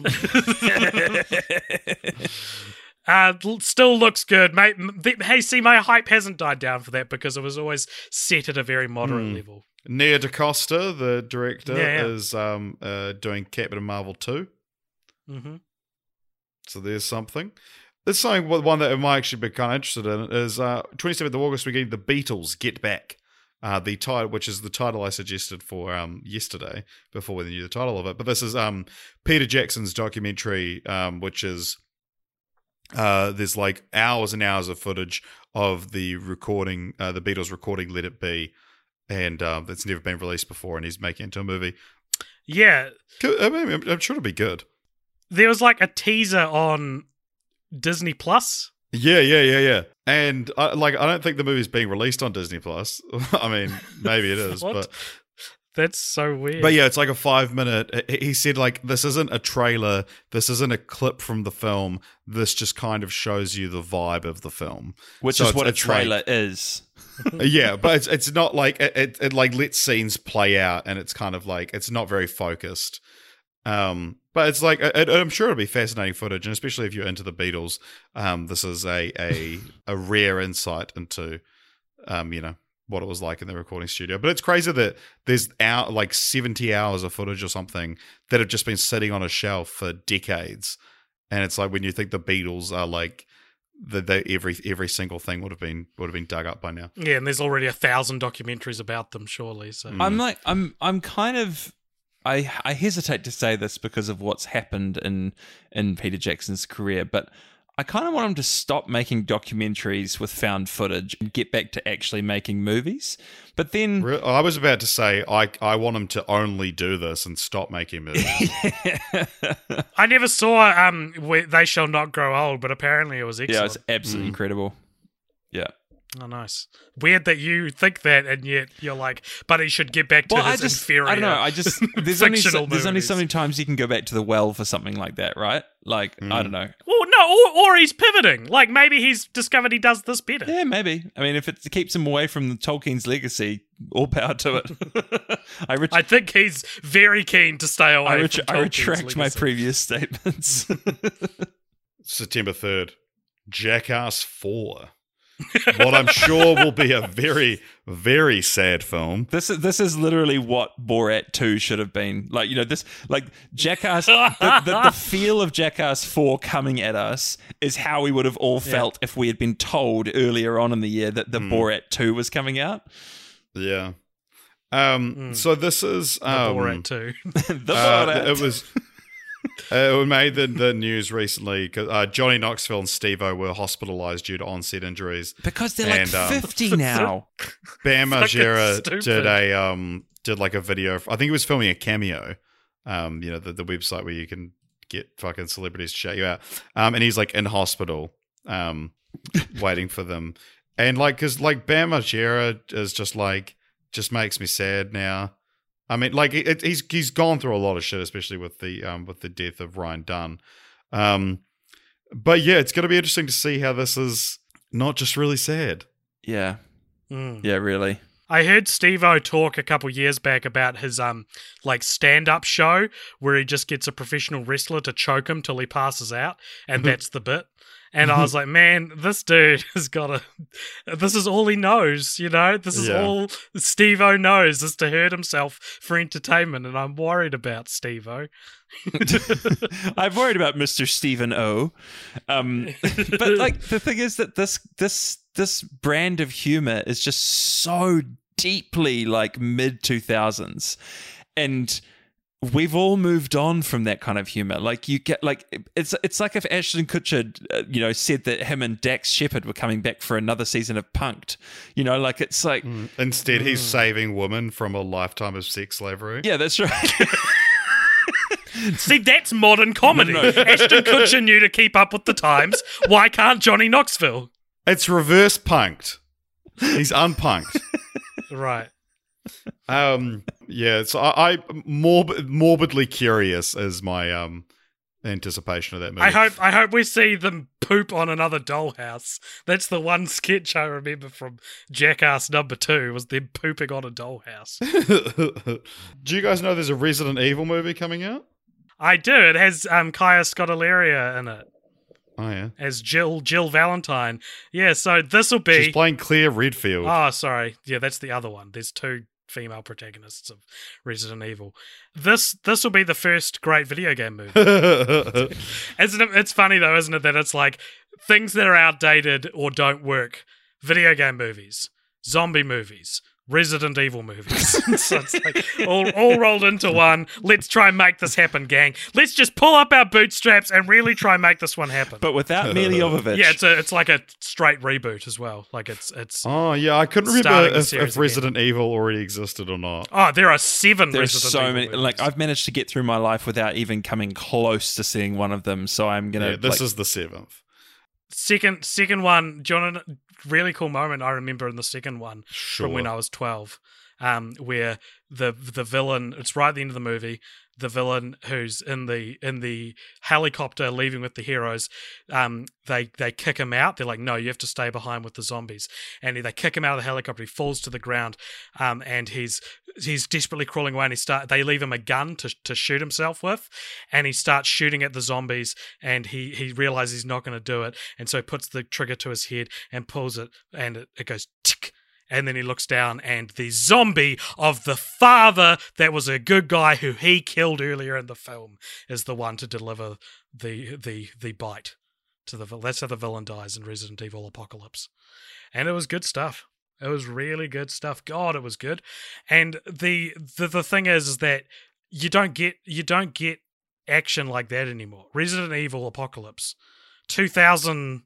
Uh, l- still looks good, mate. M- th- Hey, see, my hype hasn't died down for that because it was always set at a very moderate Hmm. level. Nia DaCosta, the director, Yeah, yeah. is um uh, doing Captain Marvel two. hmm So there's something. There's something, one that I might actually be kind of interested in is uh, twenty-seventh of August, we're getting The Beatles Get Back. Uh, the title, which is the title I suggested for um, yesterday before we knew the title of it. But this is um, Peter Jackson's documentary, um, which is uh, there's like hours and hours of footage of the recording, uh, the Beatles recording "Let It Be," and um, that's never been released before, and he's making it into a movie. Yeah, I mean, I'm, I'm sure it'll be good. there was like a teaser on Disney Plus. Yeah, yeah, yeah, yeah. And I, like, I don't think the movie's being released on Disney Plus. I mean, maybe it is, What? but That's so weird. but yeah, it's like a five minute. He said like this isn't a trailer. This isn't a clip from the film. This just kind of shows you the vibe of the film, Which So is it's- what a it's like- trailer is. yeah, but it's it's not like it, it, it like lets scenes play out, and it's kind of like it's not very focused. Um, but it's like it, I'm sure it'll be fascinating footage, and especially if you're into the Beatles, um, this is a a a rare insight into, um, you know, what it was like in the recording studio. But it's crazy that there's out like seventy hours of footage or something that have just been sitting on a shelf for decades, and it's like when you think the Beatles are like. That they, every every single thing would have been would have been dug up by now. yeah, and there's already a thousand documentaries about them, surely. So Mm. I'm like I'm I'm kind of I I hesitate to say this because of what's happened in in Peter Jackson's career, but I kind of want him to stop making documentaries with found footage and get back to actually making movies. But then Re- I was about to say I I want him to only do this and stop making movies. I never saw um where They Shall Not Grow Old, but apparently it was yeah, excellent. it's absolutely incredible. Yeah. Oh, nice. Weird that you think that, and yet you're like, but he should get back to Well, I his just inferior. I don't know. I just there's only so, fictional there's only movies. so many times you can go back to the well for something like that, right? Like I don't know. Well, no, or, or he's pivoting. Like maybe he's discovered he does this better. Yeah, maybe. I mean, if it keeps him away from Tolkien's legacy, all power to it. I, ret- I think he's very keen to stay away I, ret- from I Tolkien's retract my legacy. previous statements. September third, Jackass four. what I'm sure will be a very, very sad film. This is this is literally what Borat two should have been. Like, you know, this like Jackass the, the, the feel of Jackass four coming at us is how we would have all felt yeah. if we had been told earlier on in the year that the mm. Borat two was coming out. Yeah. Um mm. so this is um, the Borat two. the uh, Borat. It was Uh, it made the, the news recently because uh, Johnny Knoxville and Steve-O were hospitalized due to onset injuries because they're and, like um, fifty now. Bam Margera did a um did like a video. I think he was filming a Cameo, um you know the, the website where you can get fucking celebrities to shout you out. Um and he's like in hospital, um waiting for them, and like because like Bam Margera is just like just makes me sad now. I mean, like it, he's he's gone through a lot of shit, especially with the um with the death of Ryan Dunn. Um, but yeah, it's going to be interesting to see how this is not just really sad. Yeah, mm. yeah, really. I heard Steve-O talk a couple years back about his um like stand-up show where he just gets a professional wrestler to choke him till he passes out, and that's the bit. And I was like, man, this dude has got a... This is all he knows, you know? This is yeah. all Steve-O knows, is to hurt himself for entertainment, and I'm worried about Steve-O. I'm worried about Mister Stephen O. Um, but, like, the thing is that this this this brand of humor is just so deeply, like, mid two thousands. And... we've all moved on from that kind of humor. Like you get, like it's it's like if Ashton Kutcher, uh, you know, said that him and Dax Shepard were coming back for another season of Punk'd. You know, like it's like mm. instead mm. he's saving women from a lifetime of sex slavery. Yeah, that's right. See, that's modern comedy. No, no. Ashton Kutcher knew to keep up with the times. Why can't Johnny Knoxville? It's reverse punked. He's unpunked. Right. Um. Yeah. So I, I morb- morbidly curious is my um anticipation of that movie. I hope. I hope we see them poop on another dollhouse. That's the one sketch I remember from Jackass Number Two was them pooping on a dollhouse. Do you guys know there's a Resident Evil movie coming out? I do. It has um Kaya Scodelario in it. Oh yeah. As Jill Jill Valentine. Yeah. So this will be. She's playing Claire Redfield. Oh, sorry. Yeah, that's the other one. There's two female protagonists of Resident Evil. This this will be the first great video game movie. Isn't it? It's funny though, isn't it, that it's like things that are outdated or don't work. Video game movies, zombie movies, Resident Evil movies. So it's like all, all rolled into one. Let's try and make this happen, gang. Let's just pull up our bootstraps and really try and make this one happen. But without Mila Jovovich. Yeah, it's a, it's like a straight reboot as well. Like it's it's. Oh yeah, I couldn't remember if, if Resident again. Evil already existed or not. Oh, there are seven. There's Resident so Evil many. movies. Like I've managed to get through my life without even coming close to seeing one of them. So I'm gonna. Yeah, this like, is the seventh. Second, second one, John. A really cool moment I remember in the second one sure. from when I was twelve. Um, where the the villain, it's right at the end of the movie, the villain who's in the in the helicopter leaving with the heroes, um, they they kick him out. They're like, no, you have to stay behind with the zombies. And they kick him out of the helicopter. He falls to the ground, um, and he's he's desperately crawling away. And he start they leave him a gun to to shoot himself with, and he starts shooting at the zombies. And he he realizes he's not going to do it, and so he puts the trigger to his head and pulls it, and it, it goes tick. And then he looks down, and the zombie of the father that was a good guy who he killed earlier in the film is the one to deliver the the the bite to the villain. That's how the villain dies in Resident Evil Apocalypse. And it was good stuff. It was really good stuff. God, it was good. And the the, the thing is, is that you don't get you don't get action like that anymore. Resident Evil Apocalypse, two thousand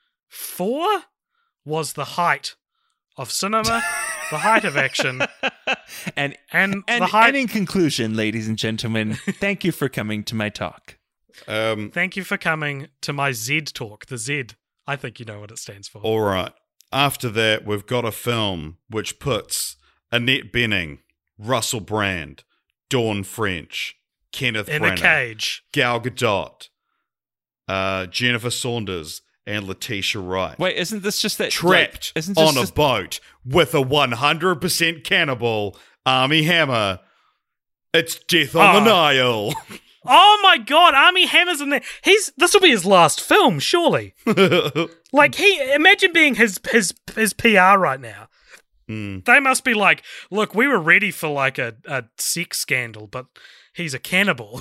four was the height of cinema, the height of action, and and, and, the height. And in conclusion, ladies and gentlemen, thank you for coming to my talk. Um, thank you for coming to my Z talk. The Z, I think you know what it stands for. All right. After that, we've got a film which puts Annette Bening, Russell Brand, Dawn French, Kenneth in Branagh, a cage, Gal Gadot, uh, Jennifer Saunders, and Letitia Wright. Wait, isn't this just that trapped like, isn't this on just... a boat with a one hundred percent cannibal Army Hammer? It's Death on oh. the Nile. Oh my god, Armie Hammer's in there. He's this will be his last film, surely. Like he imagine being his his his P R right now. Mm. They must be like, look, we were ready for like a, a sex scandal, but he's a cannibal.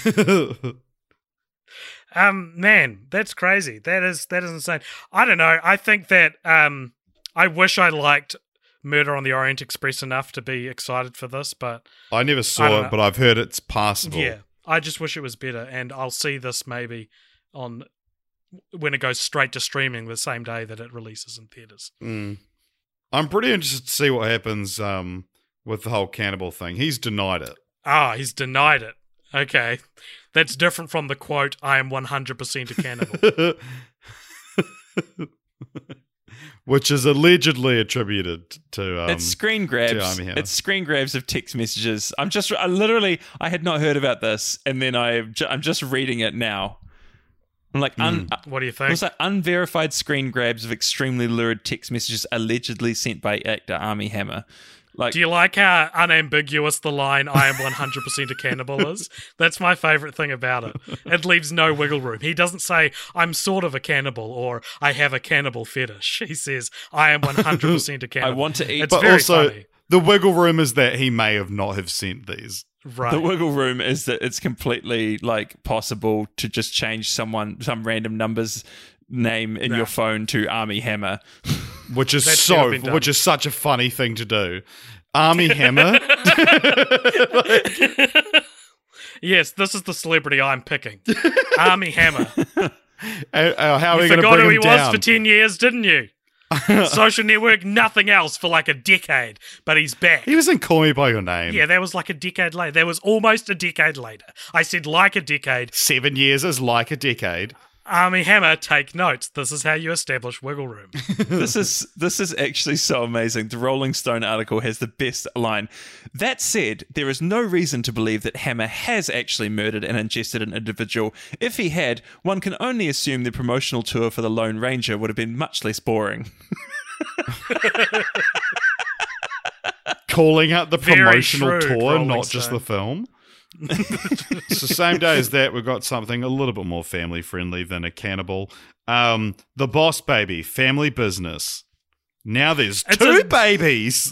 um, man, that's crazy. That is that is insane. I don't know. I think that um, I wish I liked Murder on the Orient Express enough to be excited for this, but I never I saw don't it, know. but I've heard it's passable. yeah, I just wish it was better, and I'll see this maybe on when it goes straight to streaming the same day that it releases in theaters. Mm. I'm pretty interested to see what happens um, with the whole cannibal thing. He's denied it. Ah, he's denied it. Okay. That's different from the quote, I am one hundred percent a cannibal. Which is allegedly attributed to um, it's screen grabs. to Armie Hammer. It's screen grabs of text messages. I'm just, I literally, I had not heard about this, and then I, I'm just reading it now. I'm like, un, What do you it think? was like unverified screen grabs of extremely lurid text messages allegedly sent by actor Armie Hammer. Like, Do you like how unambiguous the line, I am one hundred percent a cannibal is? That's my favourite thing about it. It leaves no wiggle room. He doesn't say, I'm sort of a cannibal, or I have a cannibal fetish. He says, I am one hundred percent a I cannibal. want to eat, It's But very also, funny. the wiggle room is that he may have not have sent these. Right. the wiggle room is that it's completely like possible to just change someone, some random number's name in No. your phone to Armie Hammer. Which is That's so, never been done. which is such a funny thing to do. Armie Hammer. Yes, this is the celebrity I'm picking. Armie Hammer. uh, uh, how are we You going to forgot bring who him he was down? for ten years, didn't you? Social Network, nothing else for like a decade, but he's back. He was in Call Me By Your Name. Yeah, that was like a decade later. That was almost a decade later. I said like a decade. Seven years is like a decade. Armie Hammer, take notes. This is how you establish wiggle room. this is this is actually so amazing. The Rolling Stone article has the best line. That said, there is no reason to believe that Hammer has actually murdered and ingested an individual. If he had, one can only assume the promotional tour for the Lone Ranger would have been much less boring. Calling out the Very promotional shrewd, tour, Rolling not just Stone. the film. So same day as that, we've got something a little bit more family friendly than a cannibal. Um, The Boss Baby, family business. Now there's It's two a- babies.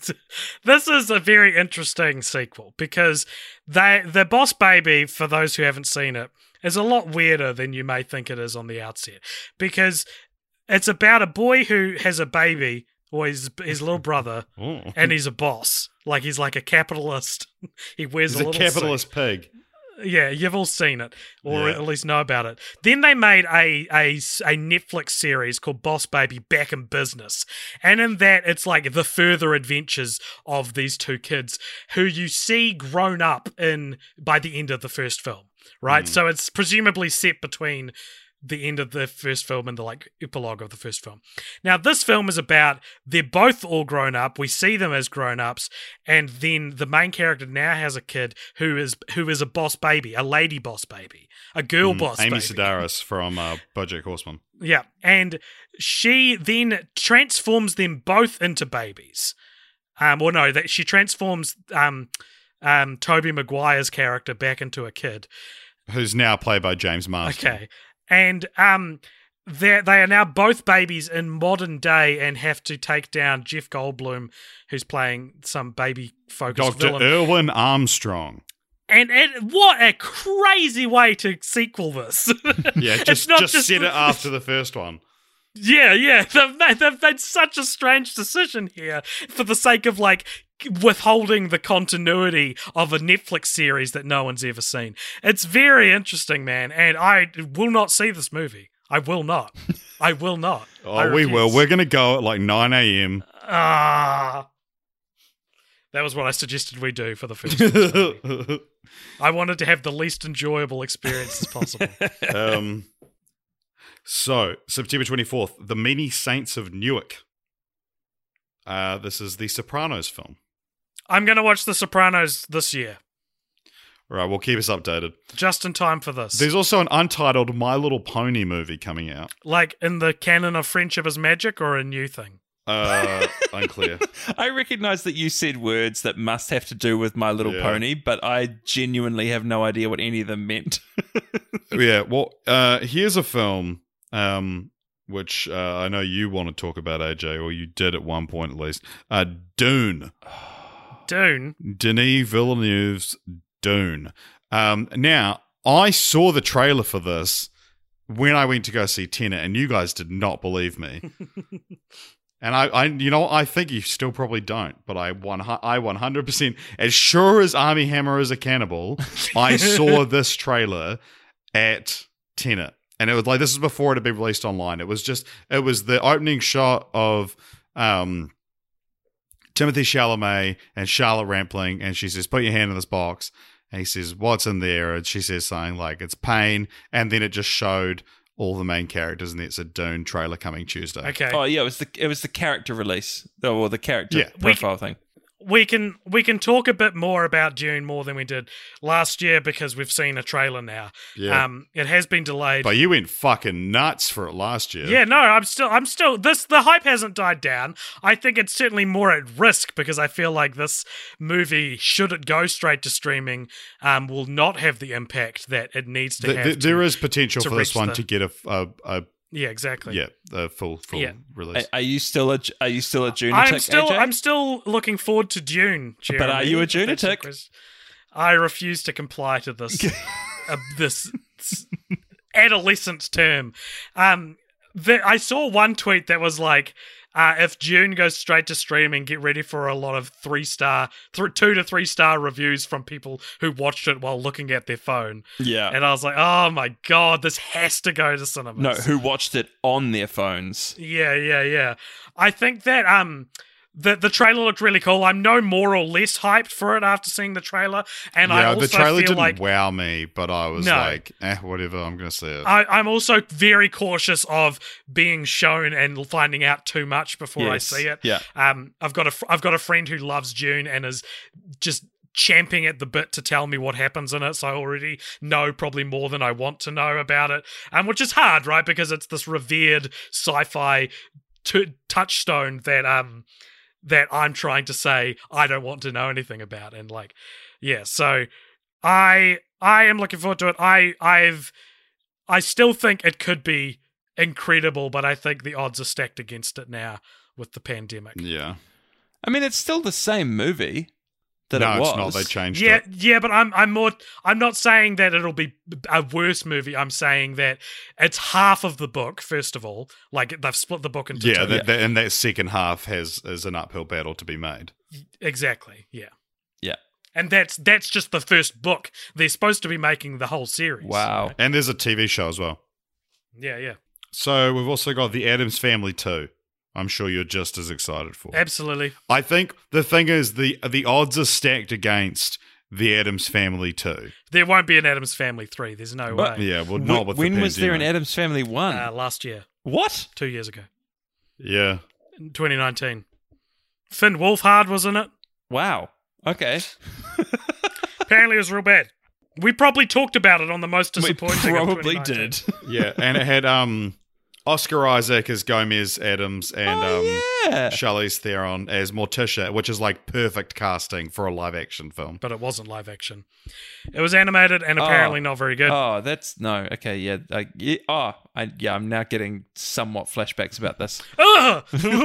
This is a very interesting sequel because they, the Boss Baby, for those who haven't seen it, is a lot weirder than you may think it is on the outset. Because it's about a boy who has a baby, or his, his little brother, Oh. and he's a boss. Like, he's like a capitalist. He wears He's a a little suit. capitalist pig. Yeah, you've all seen it, or Yeah. at least know about it. Then they made a, a a Netflix series called Boss Baby Back in Business, and in that it's like the further adventures of these two kids who you see grown up in by the end of the first film, right? So it's presumably set between the end of the first film and the like epilogue of the first film. Now this film is about they're both all grown up. We see them as grown ups, and then the main character now has a kid who is who is a boss baby, a lady boss baby, a girl boss Amy baby. Sedaris from uh, BoJack Horseman. Yeah, and she then transforms them both into babies. Um, or no, that she transforms um, um, Tobey Maguire's character back into a kid. Who's now played by James Marsden. Okay. And um, they they are now both babies in modern day and have to take down Jeff Goldblum, who's playing some baby-focused Doctor villain. Irwin Armstrong. And, and what a crazy way to sequel this. Yeah, It's just, not just, just set the- it after the first one. Yeah, yeah. They've made, they've made such a strange decision here for the sake of, like, withholding the continuity of a Netflix series that no one's ever seen. It's very interesting, man, and I will not see this movie. I will not. I will not. I Oh, we will. refuse. We're going to go at like nine a.m. Ah. That was what I suggested we do for the first movie. I wanted to have the least enjoyable experience as possible. um, so, September twenty-fourth, The Many Saints of Newark. Uh, this is the Sopranos film. I'm going to watch The Sopranos this year, All right, well, keep us updated. just in time for this. There's also an untitled My Little Pony movie coming out. Like in the canon of Friendship is Magic or a new thing? Uh, unclear. I recognize that you said words that must have to do with My Little Yeah. Pony, but I genuinely have no idea what any of them meant. Yeah, well, uh, here's a film um, which uh, I know you want to talk about, A J, or you did at one point at least. Uh, Dune. Dune. Denis Villeneuve's Dune. Um, now, I saw the trailer for this when I went to go see Tenet, and you guys did not believe me. And I, I, you know, I think you still probably don't, but I one, I one hundred percent, as sure as Armie Hammer is a cannibal, I saw this trailer at Tenet, and it was like, this is before it had been released online. It was just, it was the opening shot of um, Timothée Chalamet and Charlotte Rampling, and she says, "Put your hand in this box," and he says, "What's in there?" And she says something like, "It's pain," and then it just showed all the main characters, and it's a Dune trailer coming Tuesday. Okay. Oh yeah, it was the it was the character release, or the character Yeah. profile thing. We can we can talk a bit more about Dune more than we did last year because we've seen a trailer now. Yeah. Um, it has been delayed. But you went fucking nuts for it last year. Yeah, no, I'm still, I'm still. This the hype hasn't died down. I think it's certainly more at risk because I feel like this movie, should it go straight to streaming, um, will not have the impact that it needs to Th- have. th- to- there is potential to for this reach one the- to get a, a, a yeah, exactly. yeah, a full full Yeah. release. Are, are you still a Are you still a Junetic? I'm still, A J? I'm still looking forward to Dune. Jeremy, But are you a if that's your Junetic? question. I refuse to comply to this uh, this adolescent term. Um, the, I saw one tweet that was like, uh, "If Dune goes straight to streaming, get ready for a lot of three star, th- two to three star reviews from people who watched it while looking at their phone." yeah. And I was like, "Oh my god, this has to go to cinemas." No, who watched it on their phones? Yeah, yeah, yeah. I think that um the the trailer looked really cool. I'm no more or less hyped for it after seeing the trailer, and I yeah, also the trailer feel didn't like wow me, but I was No. like, eh, whatever, I'm going to see it. I, I'm also very cautious of being shown and finding out too much before Yes, I see it. yeah. Um, I've got a fr- I've got a friend who loves Dune and is just champing at the bit to tell me what happens in it, so I already know probably more than I want to know about it, um, which is hard, right? Because it's this revered sci-fi t- touchstone that um that I'm trying to say I don't want to know anything about, and like, yeah, so I I am looking forward to it. I I've I still think it could be incredible, but I think the odds are stacked against it now with the pandemic. yeah. I mean, it's still the same movie that no, it was. it's not. They changed Yeah, it. yeah, but I'm I'm more I'm not saying that it'll be a worse movie. I'm saying that it's half of the book. First of all, like they've split the book into Yeah, two. that, that, and that second half has is an uphill battle to be made. Exactly. Yeah. Yeah. And that's that's just the first book. They're supposed to be making the whole series. Wow. And there's a T V show as well. Yeah, yeah. So we've also got The Addams Family two. I'm sure you're just as excited for. Absolutely. I think the thing is the the odds are stacked against The Addams Family two. There won't be an Adams Family three. There's no What? way. Yeah, well, Wh- not with when the was there an pandemic. Addams Family one? Uh, last year, what? two years ago, Yeah. twenty nineteen. Finn Wolfhard was in it. Wow. Okay. Apparently, it was real bad. We probably talked about it on the most We disappointing. of probably twenty nineteen. did. Yeah, and it had um Oscar Isaac as Gomez Adams and um Oh, yeah. Charlize Theron as Morticia, which is like perfect casting for a live action film. But it wasn't live action. It was animated and apparently Oh. not very good. Oh, that's no. Okay, yeah. I, yeah oh, I, yeah. I'm now getting somewhat flashbacks about this. Ugh!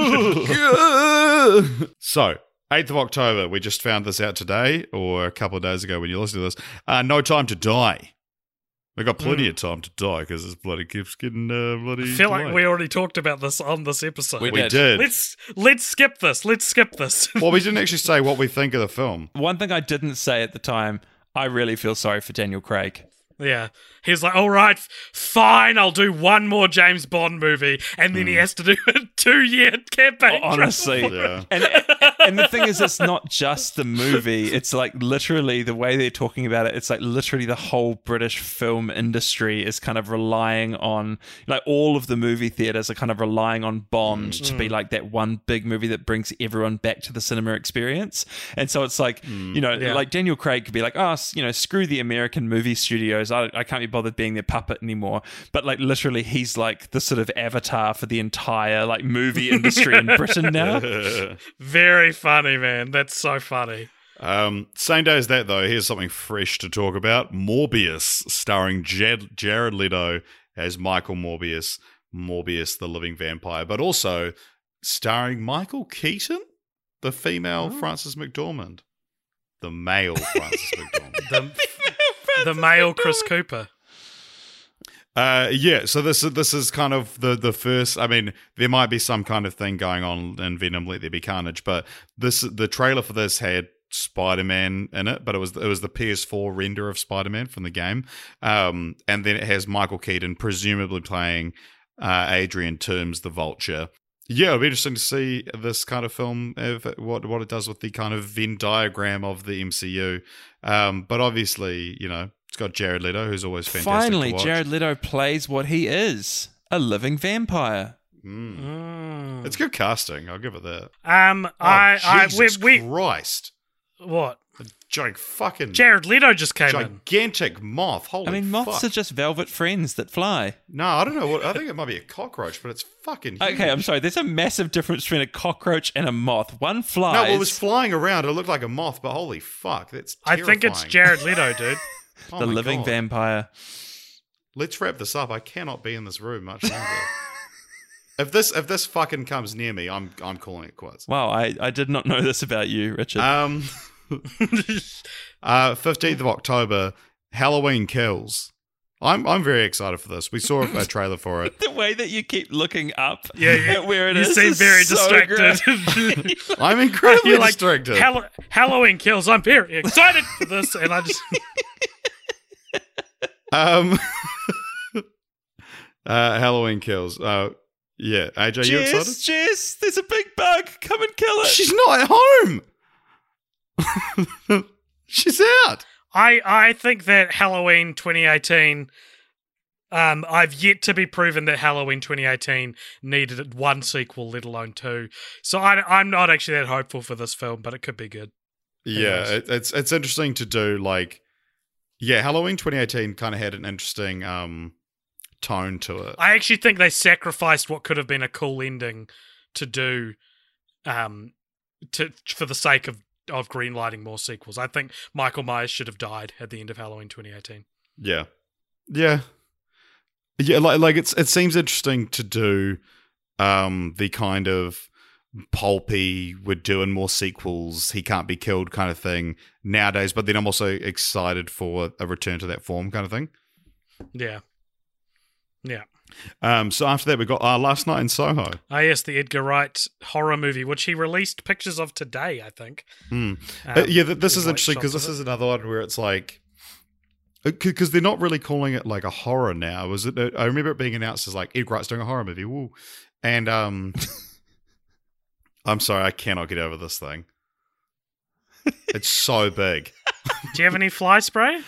So, eighth of October, we just found this out today, or a couple of days ago when you listen to this. Uh, No Time to Die. We got plenty of time to die because this bloody keeps getting uh, bloody. I feel like delayed. we already talked about this on this episode. We we did. did. Let's let's skip this. Let's skip this. Well, we didn't actually say what we think of the film. One thing I didn't say at the time, I really feel sorry for Daniel Craig. Yeah. He's like, all right, f- fine, I'll do one more James Bond movie. And then he has to do a two-year campaign. Honestly. Yeah. And and the thing is, it's not just the movie. It's like literally the way they're talking about it. It's like literally the whole British film industry is kind of relying on, like all of the movie theaters are kind of relying on Bond to be like that one big movie that brings everyone back to the cinema experience. And so it's like, you know, Yeah. like Daniel Craig could be like, oh, s- you know, screw the American movie studios. goes, I, I can't be bothered being their puppet anymore. But like literally, he's like the sort of avatar for the entire like movie industry in Britain now. Very funny, man. That's so funny. Um, same day as that, though, here's something fresh to talk about. Morbius, starring Jed- Jared Leto as Michael Morbius, Morbius the living vampire, but also starring Michael Keaton, the female oh. Frances McDormand, the male Frances McDormand. The, the male Chris Cooper. Uh, yeah, so this is this is kind of the the first. I mean, there might be some kind of thing going on in Venom: Let There Be Carnage, but this the trailer for this had Spider-Man in it, but it was it was the P S four render of Spider-Man from the game, um, and then it has Michael Keaton presumably playing uh, Adrian Toomes, the Vulture. Yeah, it'll be interesting to see this kind of film, if it, what what it does with the kind of Venn diagram of the M C U. Um, but obviously, you know, it's got Jared Leto, who's always fantastic. Finally, to watch. Jared Leto plays what he is: a living vampire. Mm. Mm. It's good casting. I'll give it that. Um, Oh, I, I, Jesus we, we, Christ! what? Giant fucking Jared Leto just came in. gigantic moth. Holy I mean, moths fuck. are just velvet friends that fly. No, I don't know what. I think it might be a cockroach, but it's fucking huge. Okay, I'm sorry. There's a massive difference between a cockroach and a moth. One flies. No, well, it was flying around. It looked like a moth, but holy fuck, that's I terrifying. think it's Jared Leto, dude. Oh the my living God. vampire. Let's wrap this up. I cannot be in this room much longer. if this if this fucking comes near me, I'm I'm calling it quits. Wow, I, I did not know this about you, Richard. Um, uh, fifteenth of October, Halloween Kills. I'm I'm very excited for this. We saw a trailer for it. The way that you keep looking up Yeah, yeah. at where it You is seem is very so distracted. great. I'm incredibly You're like, distracted. Hall- Halloween Kills. I'm very excited for this, and I just um, uh, Halloween Kills. Uh, yeah, A J, you excited? Jess, Jess, there's a big bug. Come and kill it. She's not at home. She's out. I I think that Halloween twenty eighteen. Um, I've yet to be proven that Halloween twenty eighteen needed one sequel, let alone two. So I, I'm not actually that hopeful for this film, but it could be good. Yeah, knows? it, it's it's interesting to do. Like, yeah, Halloween twenty eighteen kind of had an interesting um tone to it. I actually think they sacrificed what could have been a cool ending to do, um, to for the sake of of greenlighting more sequels. I think Michael Myers should have died at the end of Halloween twenty eighteen. Yeah, yeah, yeah. Like, like it's it seems interesting to do um the kind of pulpy, we're doing more sequels, he can't be killed kind of thing nowadays. But then I'm also excited for a return to that form kind of thing. Yeah, yeah. Um, so after that, we got uh, Last Night in Soho. Ah, yes, the Edgar Wright horror movie, which he released pictures of today, I think. Mm. Um, uh, yeah, th- this with, is like, interesting because shots this of is another one where it's like, because they're not really calling it like a horror now. Was it? I remember it being announced as like Edgar Wright's doing a horror movie. Woo. And um, I'm sorry, I cannot get over this thing. It's so big. Do you have any fly spray?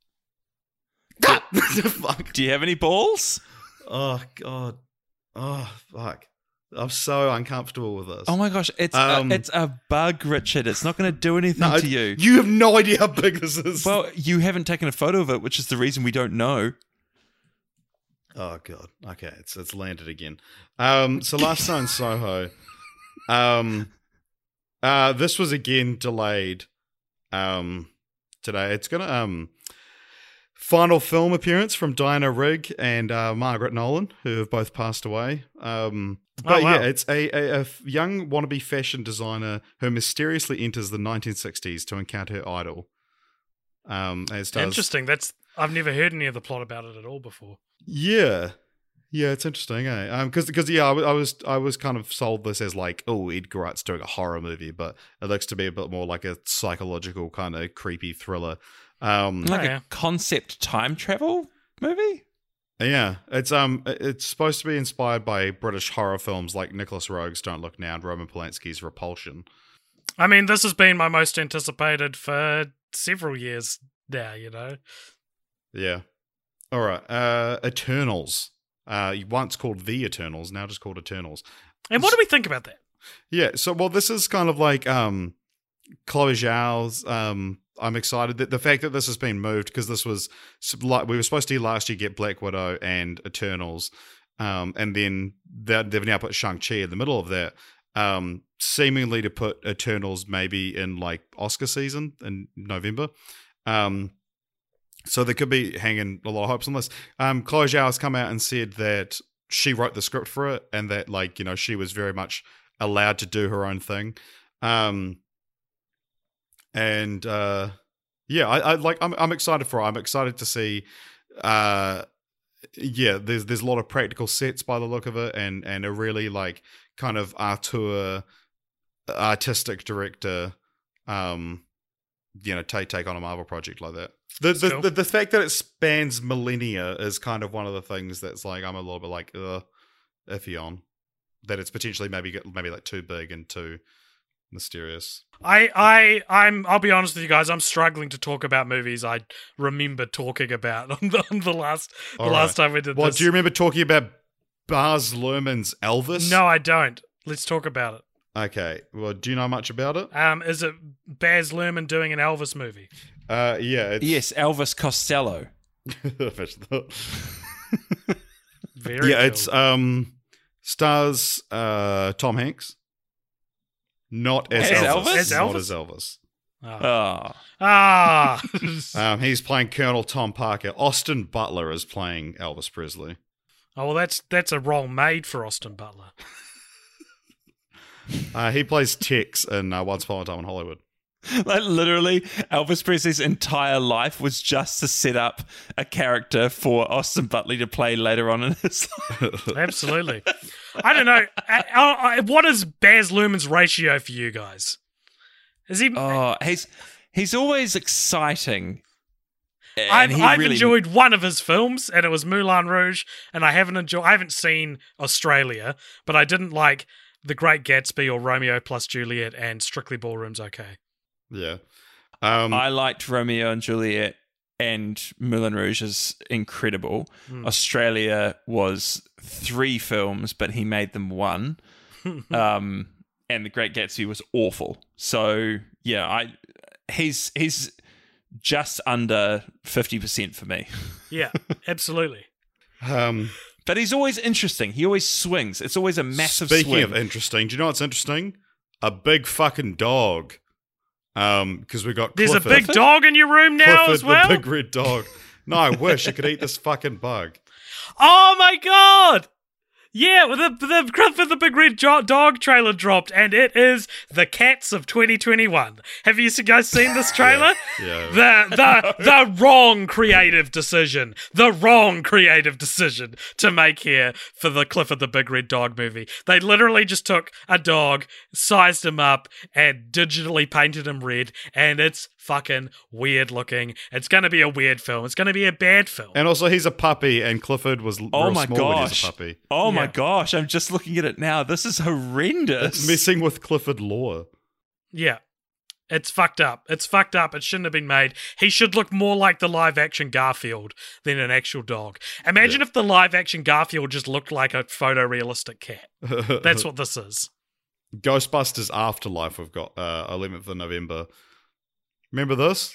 Fuck. Do you have any balls? Oh god. Oh fuck. I'm so uncomfortable with this. Oh my gosh, it's Um, a, it's a bug, Richard. It's not going to do anything No, to you. You have no idea how big this is. Well, you haven't taken a photo of it, which is the reason we don't know. Oh god. Okay, it's it's landed again. Um, so Last Night in Soho. Um, uh, this was again delayed. Um, today it's gonna um, final film appearance from Diana Rigg and uh, Margaret Nolan, who have both passed away. Um, but Oh, wow. yeah, it's a, a, a f- young wannabe fashion designer who mysteriously enters the nineteen sixties to encounter her idol. Um, as does Interesting. That's I've never heard any of the plot about it at all before. Yeah, yeah, it's interesting, eh? Um, because because yeah, I, w- I was I was kind of sold this as like, oh, Edgar Wright's doing a horror movie, but it looks to be a bit more like a psychological kind of creepy thriller. Um, Like Oh, yeah. a concept time travel movie? yeah, it's um, it's supposed to be inspired by British horror films like Nicholas Roeg's Don't Look Now and Roman Polanski's Repulsion. I mean, this has been my most anticipated for several years now, you know. Yeah. All right. Uh, Eternals. Uh, once called The Eternals, now just called Eternals. And what do we think about that? Yeah, so well, this is kind of like um, Chloe Zhao's. Um, I'm excited that the fact that this has been moved because this was like we were supposed to last year get Black Widow and Eternals, um, and then they've now put Shang-Chi in the middle of that. Um, seemingly to put Eternals maybe in like Oscar season in November. Um, so there could be hanging a lot of hopes on this. Um, Chloe Zhao has come out and said that she wrote the script for it and that like, you know, she was very much allowed to do her own thing. Um, and, uh, yeah, I, I like, I'm, I'm excited for it. I'm excited to see, uh, yeah, there's, there's a lot of practical sets by the look of it and, and a really like kind of auteur, artistic director, um, you know, take take on a Marvel project like that. The the, cool. the the fact that it spans millennia is kind of one of the things that's like I'm a little bit like uh, iffy on. That it's potentially maybe maybe like too big and too mysterious. I I I'm I'll be honest with you guys. I'm struggling to talk about movies I remember talking about on the, on the last the All last right. time we did well, this. Well, do you remember talking about Baz Luhrmann's Elvis? No, I don't. Let's talk about it. Okay. Well, do you know much about it? Um, is it Baz Luhrmann doing an Elvis movie? Uh, yeah. It's... Yes, Elvis Costello. Very. Yeah, cool. it's um stars uh Tom Hanks, not as, as Elvis. Elvis. As Not Elvis? as Elvis. Oh. Ah. um, he's playing Colonel Tom Parker. Austin Butler is playing Elvis Presley. Oh well, that's that's a role made for Austin Butler. Uh, he plays Tex in uh, Once Upon a Time in Hollywood. Like literally, Elvis Presley's entire life was just to set up a character for Austin Butler to play later on in his life. Absolutely. I don't know. I, I, I, what is Baz Luhrmann's ratio for you guys? Is he? Oh, he's he's always exciting. I've, he I've really... enjoyed one of his films, and it was Moulin Rouge. And I haven't enjoyed. I haven't seen Australia, but I didn't like The Great Gatsby or Romeo plus Juliet, and Strictly Ballroom's okay. Yeah. Um, I liked Romeo and Juliet, and Moulin Rouge is incredible. Mm. Australia was three films, but he made them one. um, and The Great Gatsby was awful. So yeah, I he's he's just under fifty percent for me. Yeah, absolutely. Um, but he's always interesting. He always swings. It's always a massive speaking swing. of interesting, do you know what's interesting? A big fucking dog. Um, because we got There's Clifford. a big dog in your room now Clifford, as well? the big red dog. No, I wish I could eat this fucking bug. Oh my god! Yeah, well, the the Clifford the Big Red jo- Dog trailer dropped, and it is the Cats of twenty twenty-one. Have you guys seen this trailer? Yeah. The the the wrong creative decision, the wrong creative decision to make here for the Clifford the Big Red Dog movie. They literally just took a dog, sized him up, and digitally painted him red, and it's fucking weird looking. It's going to be a weird film. It's going to be a bad film. And also, he's a puppy, and Clifford was oh real my small when he was gosh. a puppy. Oh Yeah. my gosh, I'm just looking at it now. This is horrendous. It's messing with Clifford lore. Yeah. It's fucked up. It's fucked up. It shouldn't have been made. He should look more like the live-action Garfield than an actual dog. Imagine Yeah. if the live-action Garfield just looked like a photorealistic cat. That's what this is. Ghostbusters Afterlife, we've got uh, eleventh of November. Remember this?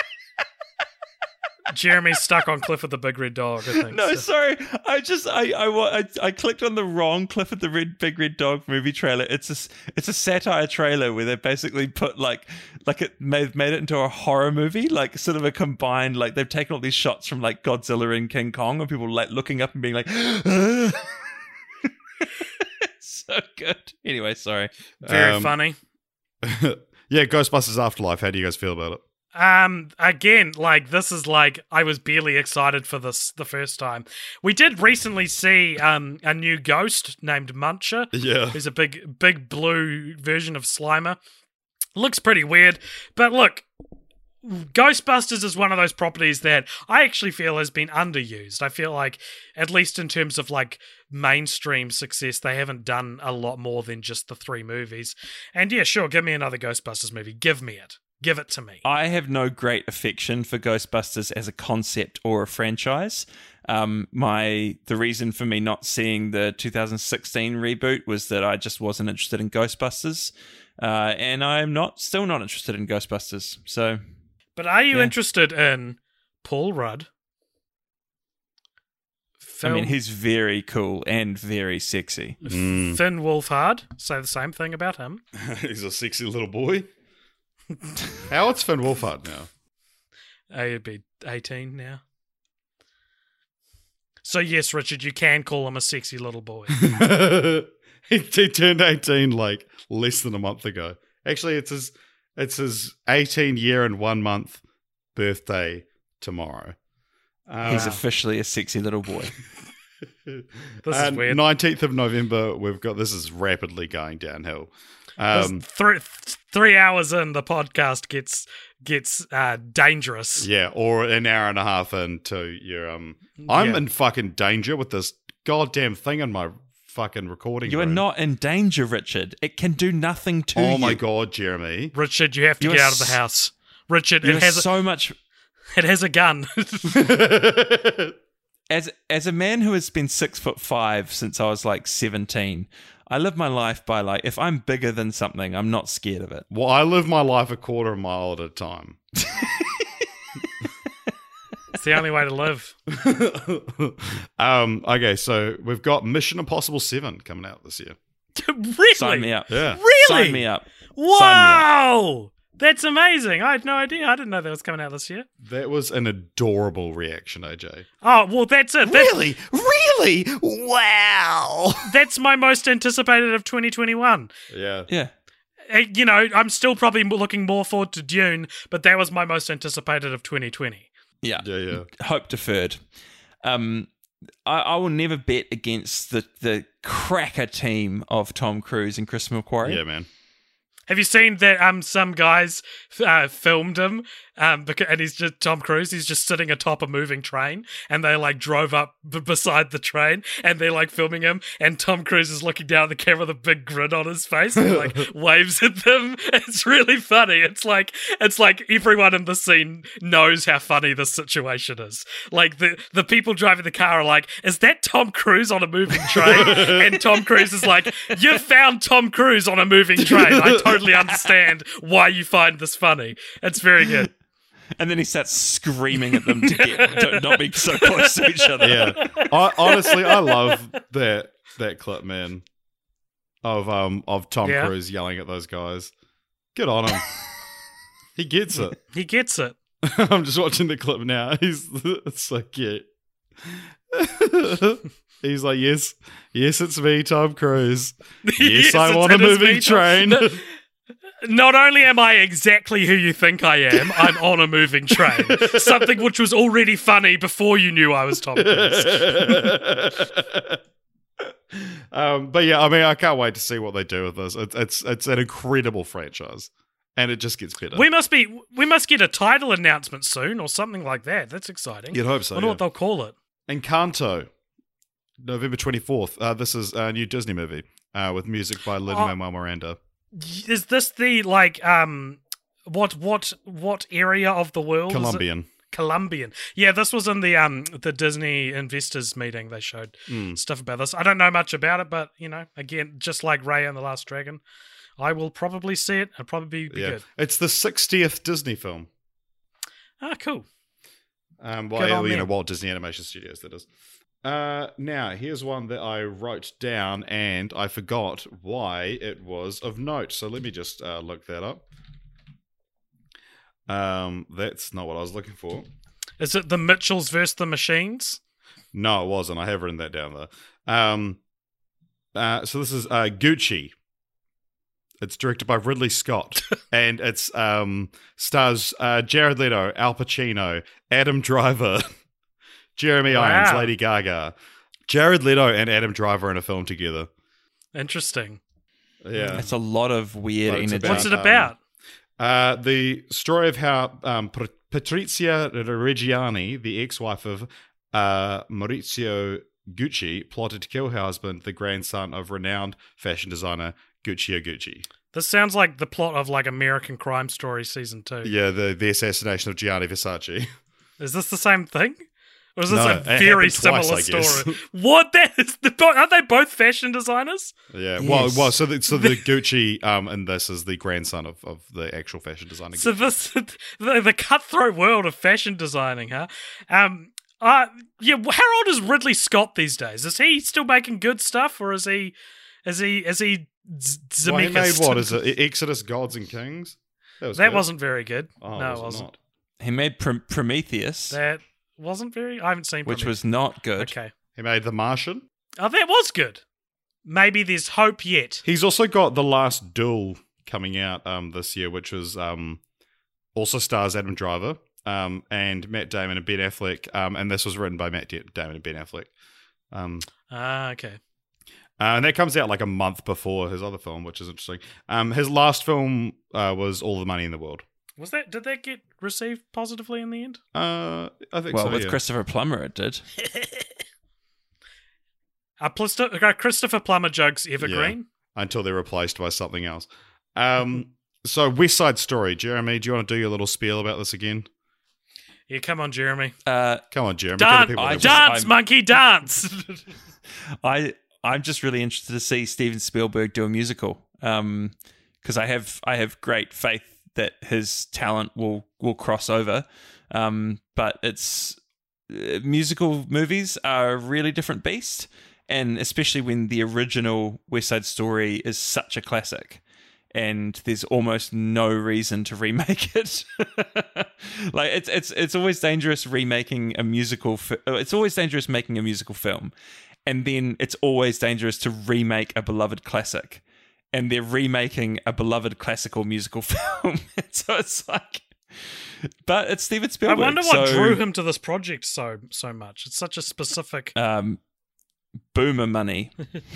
Jeremy's stuck on Clifford the Big Red Dog, I think. No, so. sorry. I just I, I wa- I I clicked on the wrong Clifford the Red Big Red Dog movie trailer. It's a it's a satire trailer where they basically put like like it made made it into a horror movie, like sort of a combined like they've taken all these shots from like Godzilla and King Kong, and people like looking up and being like, it's so good. Anyway, sorry. Very Um, funny. Yeah, Ghostbusters Afterlife. How do you guys feel about it? Um, again, like, this is like, I was barely excited for this the first time. We did recently see um a new ghost named Muncher. Yeah. Who's a big, big blue version of Slimer. Looks pretty weird, but look, Ghostbusters is one of those properties that I actually feel has been underused. I feel like, at least in terms of like mainstream success, they haven't done a lot more than just the three movies. And yeah, sure, give me another Ghostbusters movie. Give me it. Give it to me. I have no great affection for Ghostbusters as a concept or a franchise. Um, my the reason for me not seeing the two thousand sixteen reboot was that I just wasn't interested in Ghostbusters, uh, and I'm not still not interested in Ghostbusters. So, but are you yeah. interested in Paul Rudd? Phil, I mean, he's very cool and very sexy. Mm. Finn Wolfhard. Say the same thing about him. He's a sexy little boy. How old's Finn Wolfhard now? Uh, he'd be eighteen now. So yes, Richard, you can call him a sexy little boy. he, he turned eighteen like less than a month ago. Actually, it's his it's his eighteen year and one month birthday tomorrow. Uh, He's officially a sexy little boy. This is weird. nineteenth of November, we've got this is rapidly going downhill. Um, three three hours in, the podcast gets gets uh, dangerous. yeah, or an hour and a half into your um. I'm Yeah. in fucking danger with this goddamn thing in my fucking recording. You are room. not in danger, Richard. It can do nothing to you. Oh my god, Jeremy! Richard, you have to You get are out of the s- house. Richard, You it are has so much. a, it has a gun. As as a man who has been six foot five since I was like seventeen, I live my life by like, if I'm bigger than something, I'm not scared of it. Well, I live my life a quarter of a mile at a time. It's the only way to live. um. Okay, so we've got Mission Impossible seven coming out this year. Really? Sign me up. Yeah. Really? Sign me up. Wow! That's amazing. I had no idea. I didn't know that was coming out this year. That was an adorable reaction, A J. Oh, well, that's it. That's, Really? Really? Wow. that's my most anticipated of twenty twenty-one. Yeah. Yeah. Uh, You know, I'm still probably looking more forward to Dune, but that was my most anticipated of twenty twenty. Yeah. Yeah, yeah. Hope deferred. Um, I, I will never bet against the, the cracker team of Tom Cruise and Chris McQuarrie. Yeah, man. Have you seen that um some guys uh, filmed him um because, and he's just Tom Cruise, he's just sitting atop a moving train, and they like drove up b- beside the train, and they're like filming him, and Tom Cruise is looking down at the camera with a big grin on his face and like waves at them. It's really funny. It's like it's like everyone in the scene knows how funny this situation is. Like the the people driving the car are like, is that Tom Cruise on a moving train? And Tom Cruise is like, you've found Tom Cruise on a moving train. I totally understand why you find this funny. It's very good. And then he starts screaming at them to get to not be so close to each other. Yeah. I, honestly, I love that that clip, man. Of um of Tom Yeah. Cruise yelling at those guys. Good on him. He gets it. He gets it. I'm just watching the clip now. He's it's so cute. He's like, yes, yes, it's me, Tom Cruise. Yes, Yes, I it's- want a it is moving me, Tom- train. No, not only am I exactly who you think I am, I'm on a moving train. Something which was already funny before you knew I was Tom Cruise. um, but yeah, I mean, I can't wait to see what they do with this. It's it's it's an incredible franchise, and it just gets better. We must be we must get a title announcement soon or something like that. That's exciting. You'd hope so. I wonder Yeah. what they'll call it. Encanto, November twenty-fourth. Uh, this is a new Disney movie uh, with music by Lin-Manuel Miranda. Is this the like um what what what area of the world? is it? Colombian. Colombian. Yeah, this was in the um the Disney investors meeting. They showed Mm. stuff about this. I don't know much about it, but you know, again, just like Raya and the Last Dragon, I will probably see it and probably be Yeah, good. it's the sixtieth Disney film. Ah, cool. Um, Good well, on you know, them. Walt Disney Animation Studios, that is. Uh, now, here's one that I wrote down and I forgot why it was of note. So let me just uh, look that up. Um, that's not what I was looking for. Is it the Mitchells versus the Machines? No, it wasn't. I have written that down there. Um, uh, so this is uh, Gucci. It's directed by Ridley Scott, and it's um, stars uh, Jared Leto, Al Pacino, Adam Driver, Jeremy Wow. Irons, Lady Gaga. Jared Leto and Adam Driver in a film together. Interesting. Yeah. It's a lot of weird But it's energy. about- What's it um, about? Uh, the story of how um, Pr- Patrizia Reggiani, the ex-wife of uh, Maurizio Gucci, plotted to kill her husband, the grandson of renowned fashion designer Guccio Gucci. This sounds like the plot of like American Crime Story season two. Yeah, the the assassination of Gianni Versace. Is this the same thing? Or is this No, a it very happened twice, similar I guess. story? What? That is the, aren't they both fashion designers? Yeah, Yes. well, well, so the, so the Gucci um, and this is the grandson of, of the actual fashion designer. So Gucci. this the, the cutthroat world of fashion designing, huh? Um, uh, yeah. How old is Ridley Scott these days? Is he still making good stuff, or is he, is he, is he Z- Well, he made Zemeckis? what is it? Exodus, Gods and Kings. That, was That good. wasn't very good. Oh, no, was it wasn't. Not? He made Pr- Prometheus, That wasn't very. I haven't seen. which Prometheus. was not good. Okay. He made The Martian. Oh, that was good. Maybe there's hope yet. He's also got The Last Duel coming out um, this year, which was um, also stars Adam Driver um, and Matt Damon and Ben Affleck. Um, and this was written by Matt Da- Damon and Ben Affleck. Um, Ah, okay. uh, and that comes out like a month before his other film, which is interesting. Um, his last film uh, was All the Money in the World. Was that? Did that get received positively in the end? Uh, I think Well, so. with yeah. Christopher Plummer, it did. Are Plisto- are Christopher Plummer jokes evergreen? Until they're replaced by something else. Um, so West Side Story, Jeremy, do you want to do your little spiel about this again? Yeah, come on, Jeremy. Uh, Come on, Jeremy. Dance, give the people I their just- dance, I'm- monkey, dance. I I'm just really interested to see Steven Spielberg do a musical, um, because I have I have great faith that his talent will will cross over, um, but it's uh, musical movies are a really different beast, and especially when the original West Side Story is such a classic. And there's almost no reason to remake it. Like it's it's it's always dangerous remaking a musical. Fi- it's always dangerous making a musical film, and then it's always dangerous to remake a beloved classic. And they're remaking a beloved classical musical film. So it's like, but it's Steven I Spielberg. wonder what so, drew him to this project so so much. It's such a specific. Um, boomer money.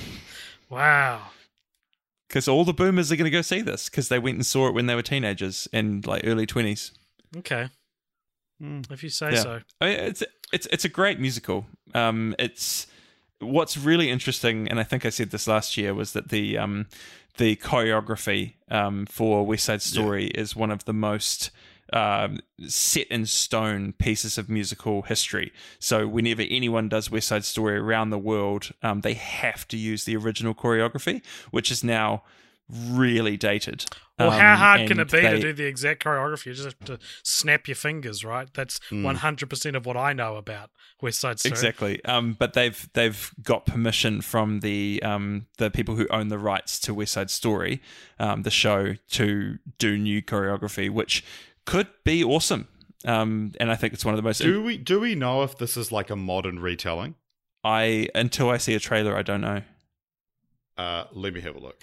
Wow. Because all the boomers are going to go see this because they went and saw it when they were teenagers and like early twenties. Okay. Mm. If you say Yeah. so. I mean, it's it's it's a great musical. Um, it's what's really interesting, and I think I said this last year, was that the um the choreography um for West Side Story is one of the most um, set in stone pieces of musical history. So whenever anyone does West Side Story around the world, um, they have to use the original choreography, which is now really dated. Well, how Um, hard can and it be they- to do the exact choreography? You just have to snap your fingers, right? That's one hundred percent of what I know about West Side Story. Exactly, um, but they've they've got permission from the um, the people who own the rights to West Side Story, um, the show, to do new choreography, which could be awesome. Um, and I think it's one of the most. Do we do we know if this is like a modern retelling? I until I see a trailer, I don't know. Uh, let me have a look.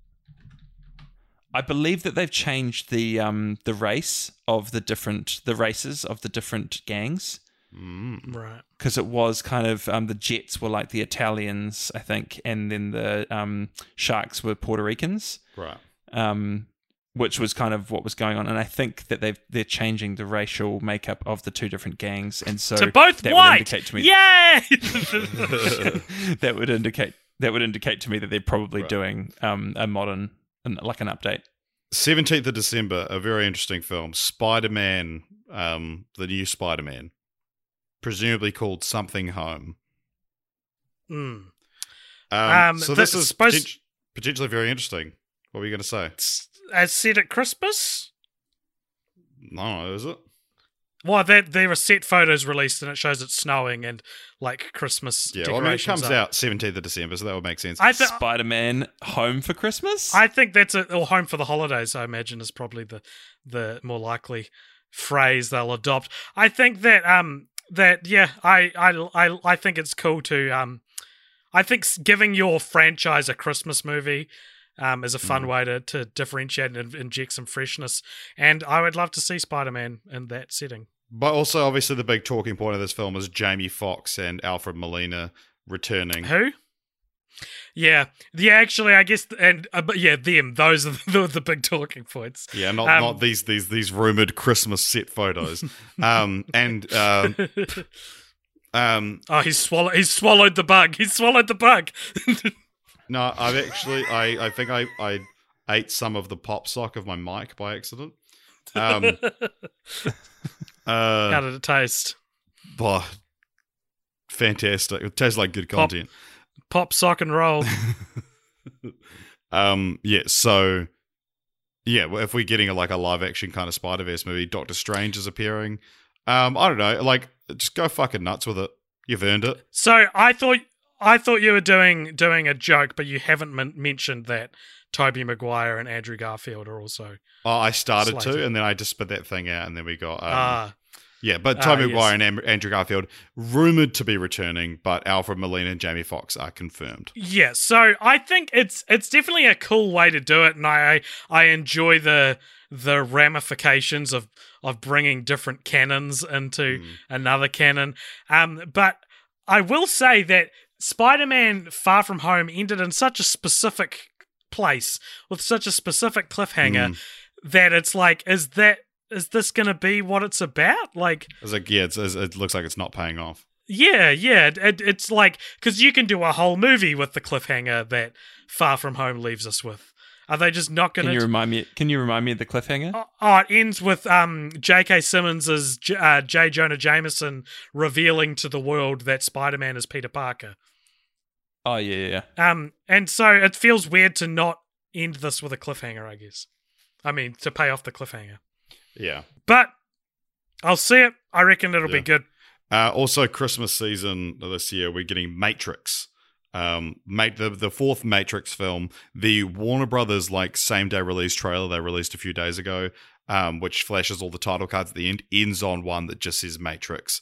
I believe that they've changed the um, the race of the different the races of the different gangs. Mm. Right. Because it was kind of um, the Jets were like the Italians, I think, and then the um, Sharks were Puerto Ricans, Right. um, which was kind of what was going on. And I think that they've they're changing the racial makeup of the two different gangs, and so To both that white. would indicate to me Yay! that would indicate that would indicate to me that they're probably Right. doing um, a modern like an update. seventeenth of December, a very interesting film. Spider-Man, um, the new Spider-Man, presumably called Something Home. Mm. Um, Um, so this this is is supposed- potent- potentially very interesting. What were you going to say? As said at Christmas? No, is it? Well, there, there are set photos released and it shows it snowing and like Christmas Yeah, decorations. well, I mean, it comes up. out seventeenth of December, so that would make sense. I, th- Spider-Man Home for Christmas. I think that's a or home for the holidays. I imagine is probably the the more likely phrase they'll adopt. I think that um that yeah I I I, I think it's cool to um I think s- giving your franchise a Christmas movie um is a fun way to to differentiate and inject some freshness. And I would love to see Spider-Man in that setting. But also, obviously, the big talking point of this film is Jamie Foxx and Alfred Molina returning. Who? Yeah, yeah. Actually, I guess, and uh, but yeah, them. Those are the, the big talking points. Yeah, not Um, not these these these rumored Christmas set photos. um, and um, um, Oh, he's swallowed. He's swallowed the bug. He's swallowed the bug. no, I've actually, I, I think I, I, ate some of the pop sock of my mic by accident. Um, uh, How did it taste? Oh, fantastic. It tastes like good Pop, content. pop, sock, and roll. um, yeah, so, yeah, well, if we're getting a, like a live-action kind of Spider-Verse movie, Doctor Strange is appearing. Um, I don't know, like, just go fucking nuts with it. You've earned it. So I thought I thought you were doing doing a joke, but you haven't men- mentioned that Tobey Maguire and Andrew Garfield are also. Oh, I started slated. to, and then I just spit that thing out, and then we got. Um, Ah. Yeah, but Ah, Tobey yes. Maguire and Am- Andrew Garfield rumored to be returning, but Alfred Molina and Jamie Foxx are confirmed. Yeah, so I think it's it's definitely a cool way to do it, and I I enjoy the the ramifications of of bringing different canons into Mm. another canon. Um, but I will say that Spider-Man: Far From Home ended in such a specific place with such a specific cliffhanger Mm. that it's like, is that is this going to be what it's about? Like. It's like, yeah, it's, it's, it looks like it's not paying off. Yeah, yeah. It, it's like, because you can do a whole movie with the cliffhanger that Far From Home leaves us with. Are they just not going Can to? you remind me? Can you remind me of the cliffhanger? Oh, oh, it ends with um J K. Simmons as J- uh, J. Jonah Jameson revealing to the world that Spider-Man is Peter Parker. Oh yeah, yeah, yeah. Um, and so it feels weird to not end this with a cliffhanger, I guess. I mean, to pay off the cliffhanger. Yeah. But I'll see it. I reckon it'll Yeah. be good. Uh, also, Christmas season this year, we're getting Matrix. Um, mate, the the fourth Matrix film, the Warner Brothers like same day release trailer they released a few days ago, um, which flashes all the title cards at the end, ends on one that just says Matrix.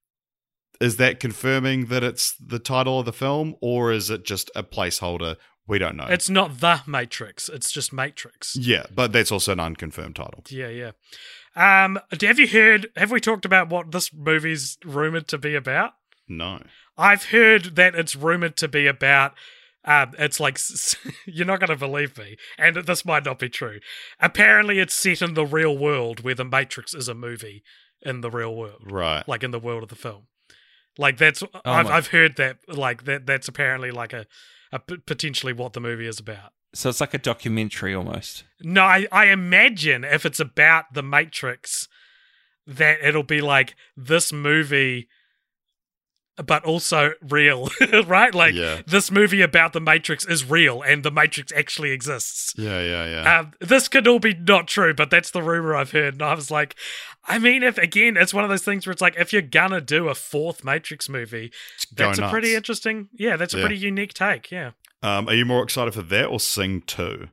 Is that confirming that it's the title of the film, or is it just a placeholder? We don't know. It's not The Matrix. It's just Matrix. Yeah, but that's also an unconfirmed title. Yeah, yeah. Um, have you heard, have we talked about what this movie's rumored to be about? No. I've heard that it's rumored to be about, um, it's like, you're not going to believe me, and this might not be true. Apparently it's set in the real world where The Matrix is a movie in the real world. Right. Like in the world of the film. Like that's, Oh I've, my- I've heard that, like that, that's apparently like a, a p- potentially what the movie is about. So it's like a documentary almost. No, I, I imagine if it's about The Matrix, that it'll be like this movie, but also real, right? Like Yeah. this movie about The Matrix is real, and The Matrix actually exists. Yeah, yeah, yeah. Um, this could all be not true, but that's the rumor I've heard. And I was like, I mean, if again, it's one of those things where it's like, if you're gonna do a fourth Matrix movie, Go that's a nuts. pretty interesting. Yeah, that's a Yeah. pretty unique take. Yeah. Um, are you more excited for that or Sing two?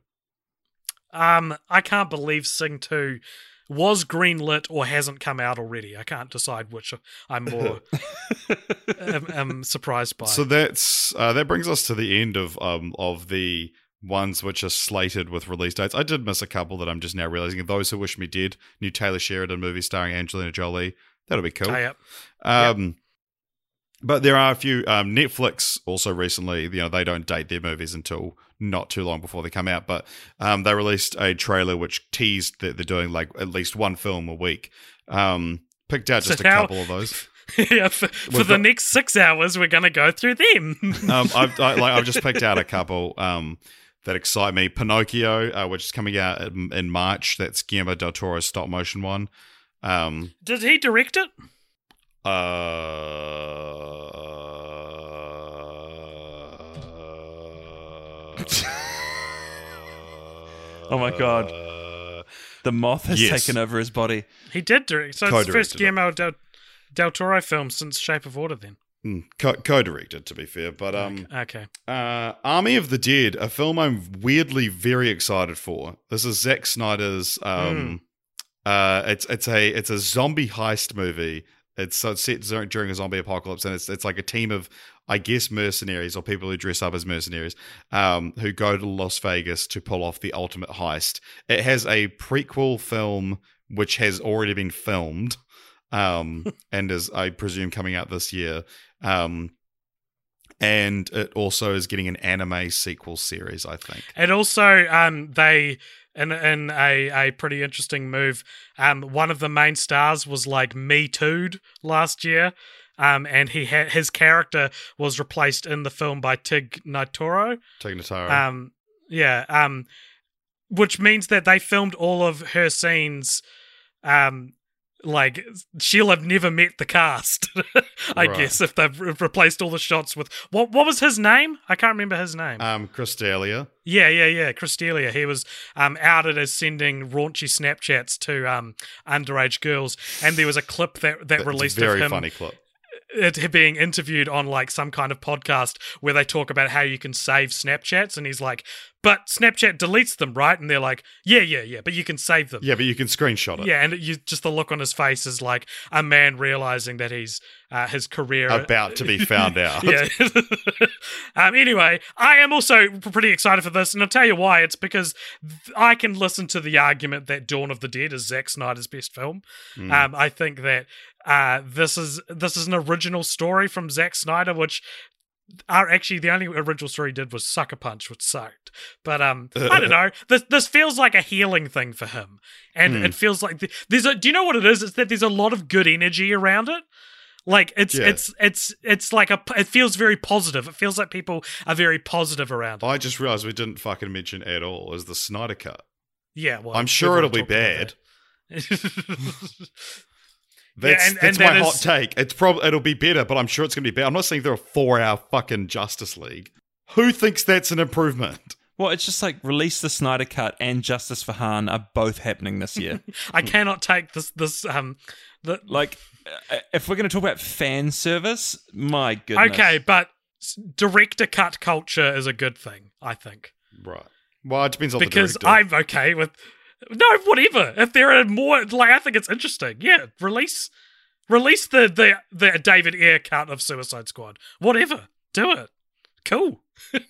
Um, I can't believe Sing two was greenlit or hasn't come out already. I can't decide which I'm more am, am surprised by. So that's uh, that brings us to the end of um of the ones which are slated with release dates. I did miss a couple that I'm just now realizing. Those Who Wish Me Dead, new Taylor Sheridan movie starring Angelina Jolie. That'll be cool. Oh, yep. Um, but there are a few. Um, Netflix also recently, you know, they don't date their movies until not too long before they come out. But um, they released a trailer which teased that they're doing like at least one film a week. Um, picked out just So a how- couple of those. yeah, for, for We've the got- next six hours, we're going to go through them. um, I've I, like I've just picked out a couple um, that excite me. Pinocchio, uh, which is coming out in, in March. That's Guillermo del Toro's stop motion one. Um, Did he direct it? Oh my God. The moth has Yes. taken over his body. He did direct. So it's the Co-directed first it. Guillermo del, del Toro film since Shape of Water, then. mm, co- co-directed, to be fair, but um, Okay. uh, Army of the Dead, a film I'm weirdly very excited for. This is Zack Snyder's. Um, uh, it's it's a it's a zombie heist movie. It's, so it's set dur- during a zombie apocalypse, and it's it's like a team of, I guess, mercenaries or people who dress up as mercenaries, um, who go to Las Vegas to pull off the ultimate heist. It has a prequel film which has already been filmed, um, and is, I presume, coming out this year. Um, and it also is getting an anime sequel series, I think. And also, um, they in in a, a pretty interesting move. Um, one of the main stars was like Me Too'd last year, um, and he ha- his character was replaced in the film by Tig Notaro. Tig Notaro. Um, yeah, um, which means that they filmed all of her scenes. Um, like she'll have never met the cast, I Right. guess, if they've re- replaced all the shots with what? What was his name? I can't remember his name. Um, Christalia. Yeah, yeah, yeah. Christelia. He was um, outed as sending raunchy Snapchats to um, underage girls, and there was a clip that that It's released a very of him funny clip. it being interviewed on like some kind of podcast where they talk about how you can save Snapchats, and he's like, "But Snapchat deletes them, right?" And they're like, "Yeah, yeah, yeah, but you can save them." Yeah, but you can screenshot it. Yeah, and you just the look on his face is like a man realizing that he's uh, his career About to be found out. yeah. um, anyway, I am also pretty excited for this, and I'll tell you why. It's because th- I can listen to the argument that Dawn of the Dead is Zack Snyder's best film. Mm. Um, I think that uh, this is this is an original story from Zack Snyder, which are actually the only original story he did was Sucker Punch, which sucked. But um, I don't know. This this feels like a healing thing for him, and Hmm. it feels like th- there's a. Do you know what it is? It's that there's a lot of good energy around it. Like it's Yeah. it's it's it's like a. It feels very positive. It feels like people are very positive around it. I just realized we didn't fucking mention at all is the Snyder Cut. Yeah, well, I'm sure we've it'll be already talked bad. about that. That's, and- that's and my that hot is- take. It's probably it'll be better, but I'm sure it's going to be bad. I'm not saying they're a four-hour fucking Justice League. Who thinks that's an improvement? Well, it's just like release the Snyder Cut and Justice for Han are both happening this year. I cannot take this this um the Like, uh, if we're going to talk about fan service, my goodness. okay, but s- director cut culture is a good thing, I think. Right. Well, it depends on Because the director. I'm okay with no, whatever. If there are more, like I think it's interesting. Yeah, release, release the the the David Ayer cut of Suicide Squad. Whatever, do it. Cool.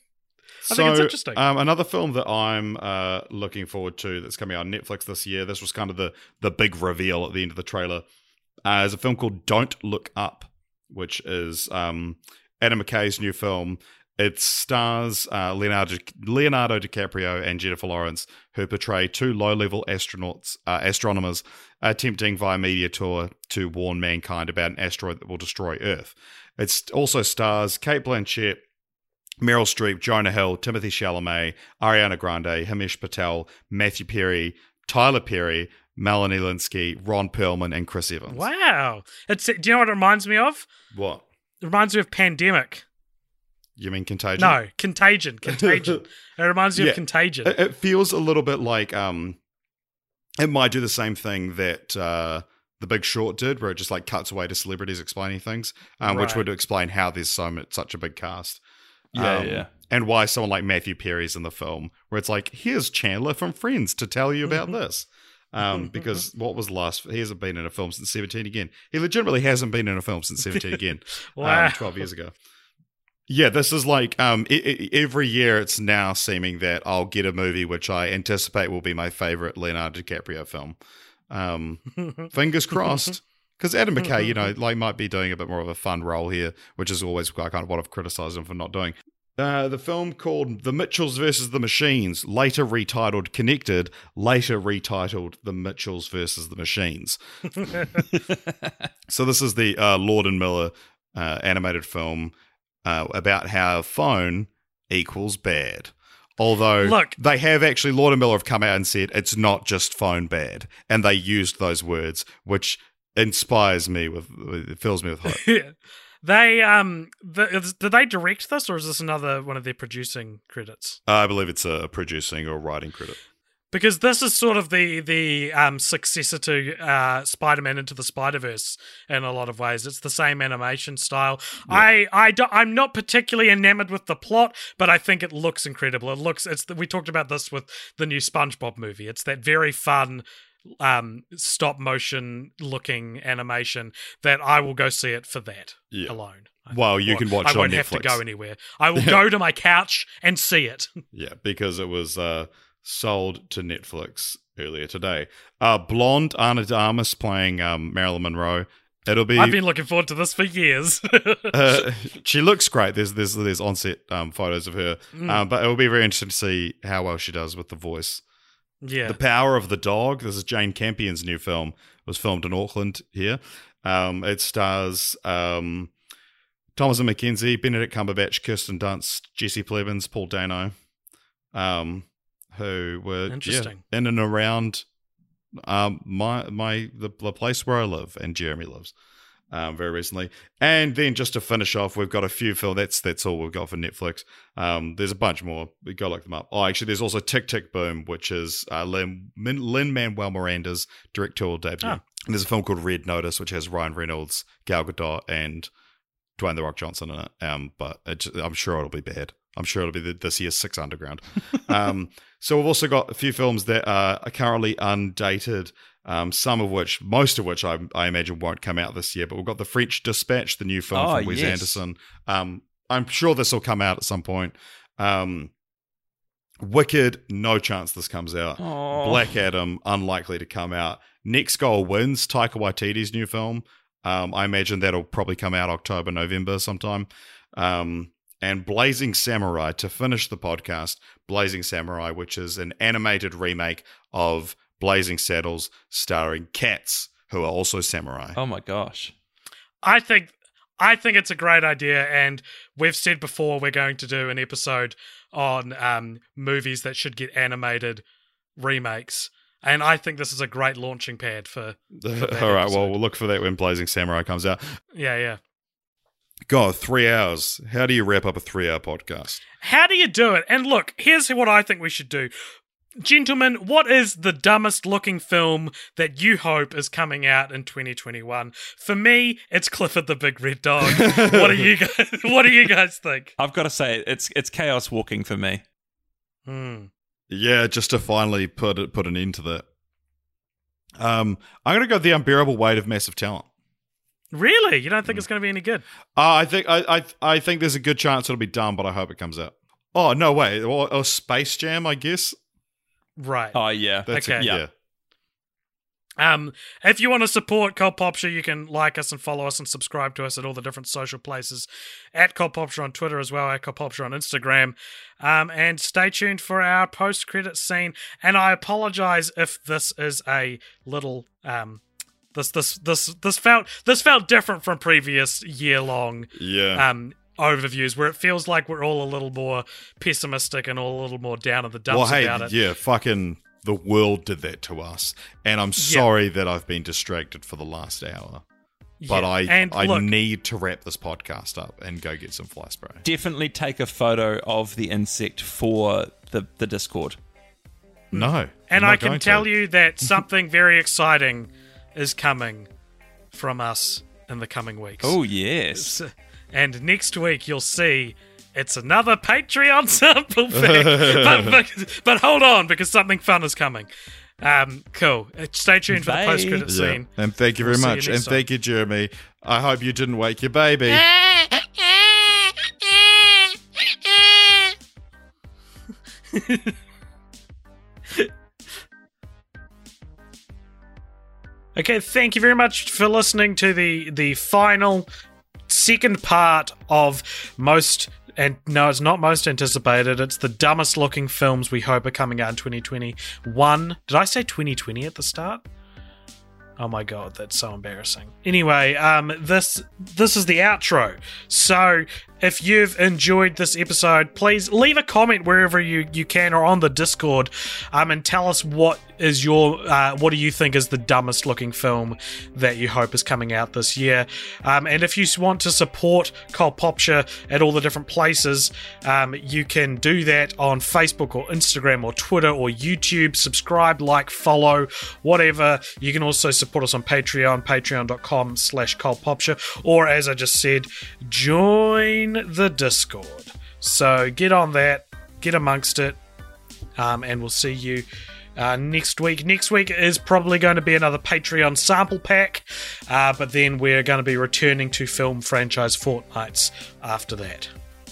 I think it's interesting. Um, another film that I'm uh, looking forward to that's coming out on Netflix this year. This was kind of the the big reveal at the end of the trailer. Uh, is a film called Don't Look Up, which is um, Adam McKay's new film. It stars uh, Leonardo Leonardo DiCaprio and Jennifer Lawrence, who portray two low-level astronauts, uh, astronomers, attempting via media tour to warn mankind about an asteroid that will destroy Earth. It also stars Cate Blanchett, Meryl Streep, Jonah Hill, Timothy Chalamet, Ariana Grande, Himesh Patel, Matthew Perry, Tyler Perry, Melanie Linsky, Ron Perlman, and Chris Evans. Wow. It's do you know what it reminds me of? What? It reminds me of Pandemic. You mean Contagion? No, Contagion. Contagion. It reminds me Yeah. of Contagion. It, it feels a little bit like um, it might do the same thing that uh, The Big Short did, where it just like cuts away to celebrities explaining things, um, which Right. would explain how there's so much, such a big cast. Yeah, Um, yeah. And why someone like Matthew Perry's in the film, where it's like, here's Chandler from Friends to tell you about this. Um, because what was the last? He hasn't been in a film since seventeen again. He legitimately hasn't been in a film since seventeen again. Wow. um, twelve years ago. Yeah, this is like um, i i every year it's now seeming that I'll get a movie which I anticipate will be my favorite Leonardo DiCaprio film. Um, fingers crossed. Because Adam McKay, you know, like might be doing a bit more of a fun role here, which is always kind of what I've criticized him for not doing. Uh, the film called The Mitchells versus the Machines, later retitled Connected, later retitled The Mitchells versus the Machines. So this is the uh, Lord and Miller uh, animated film uh, about how phone equals bad. Although Look. they have actually, Lord and Miller have come out and said it's not just phone bad. And they used those words, which inspires me with, it fills me with hope. Yeah. They um, the, is- did they direct this, or is this another one of their producing credits? I believe it's a producing or writing credit. Because this is sort of the the um, successor to uh, Spider-Man Into the Spider-Verse in a lot of ways. It's the same animation style. I I do, I'm not particularly enamored with the plot, but I think it looks incredible. It looks it's the, we talked about this with the new SpongeBob movie. It's that very fun um stop motion looking animation that I will go see it for that Yeah. alone. Well, you Or can watch I it won't on have to Netflix. go anywhere. I will go to my couch and see it. Yeah, because it was uh, sold to Netflix earlier today. Uh, blonde Ana de Armas playing um, Marilyn Monroe. It'll be. I've been looking forward to this for years. uh, she looks great. There's there's there's onset um, photos of her, Mm. um, but it will be very interesting to see how well she does with the voice. Yeah. The Power of the Dog. This is Jane Campion's new film. It was filmed in Auckland here. Um, it stars um, Thomasin McKenzie, Benedict Cumberbatch, Kirsten Dunst, Jesse Plemons, Paul Dano. Um, who were Interesting. yeah, in and around um, my my the, the place where I live and Jeremy lives. Um, very recently, and then just to finish off, we've got a few films. That's that's all we've got for Netflix. Um, there's a bunch more. We go look them up. Oh, actually, there's also Tick Tick Boom, which is uh, Lin Lin-Manuel Miranda's directorial debut. Oh. And there's a film called Red Notice, which has Ryan Reynolds, Gal Gadot, and Dwayne the Rock Johnson in it. Um, but it, I'm sure it'll be bad. I'm sure it'll be the, this year's Six Underground. um, so we've also got a few films that are currently undated. Um, some of which, most of which I, I imagine won't come out this year, but we've got The French Dispatch, the new film Oh, from Wes yes. Anderson. Um, I'm sure this will come out at some point. Um, Wicked, no chance this comes out. Aw. Black Adam, unlikely to come out. Next Goal Wins, Taika Waititi's new film. Um, I imagine that'll probably come out October, November sometime. Um, and Blazing Samurai, to finish the podcast, Blazing Samurai, which is an animated remake of Blazing Saddles, starring cats who are also samurai. Oh my gosh. I think I think it's a great idea, and we've said before we're going to do an episode on um, movies that should get animated remakes, and I think this is a great launching pad for. for that All right, episode. well, we'll look for that when Blazing Samurai comes out. Yeah, yeah. God, three hours. How do you wrap up a three-hour podcast? How do you do it? And look, here's what I think we should do. Gentlemen, what is the dumbest looking film that you hope is coming out in twenty twenty-one? For me, it's Clifford the Big Red Dog. What do you guys what do you guys think? I've got to say, it's it's chaos walking for me. Hmm. Yeah, just to finally put it, put an end to that. Um, I'm going to go The Unbearable Weight of Massive Talent. Really? You don't think it's going to be any good? Uh, I think I, I I think there's a good chance it'll be dumb, but I hope it comes out. Oh no, wait, or, or Space Jam, I guess. Right. Oh yeah. That's Okay. a, yeah. Um, if you want to support Cult Popture, you can like us and follow us and subscribe to us at all the different social places. At Cult Popture on Twitter as well, at Cult Popture on Instagram. Um, and stay tuned for our post-credit scene. And I apologize if this is a little um this this this this felt this felt different from previous year-long Yeah. um overviews where it feels like we're all a little more pessimistic and all a little more down in the dumps well, hey, about it. yeah, fucking the world did that to us, and I'm sorry that I've been distracted for the last hour. But Yeah. I And I look, need to wrap this podcast up and go get some fly spray. Definitely take a photo of the insect for the, the Discord. No, And I'm I not can going tell to. you that something very exciting is coming from us in the coming weeks. Oh yes. S- And next week you'll see it's another Patreon sample pack. but, but, but hold on, because something fun is coming. Um, cool. Uh, Stay tuned for Bye. the post-credit Yeah. scene. And thank you We'll very see you much, next and time. thank you, Jeremy. I hope you didn't wake your baby. Okay, thank you very much for listening to the the final second part of most, and no, it's not most anticipated. It's the dumbest looking films we hope are coming out in twenty twenty-one. Did I say twenty twenty at the start? Oh my god, that's so embarrassing. Anyway, um, this this is the outro. So if you've enjoyed this episode, please leave a comment wherever you, you can or on the Discord, um, and tell us what is your uh, what do you think is the dumbest looking film that you hope is coming out this year. Um, and if you want to support Cult Popture at all the different places, um, you can do that on Facebook or Instagram or Twitter or YouTube. Subscribe, like, follow, whatever. You can also support us on Patreon, patreon.com slash Cult Popture, or as I just said, join the Discord. So get on that, get amongst it, um, and we'll see you Uh, next week. Next week is probably going to be another Patreon sample pack, uh, but then we're going to be returning to film franchise fortnights after that.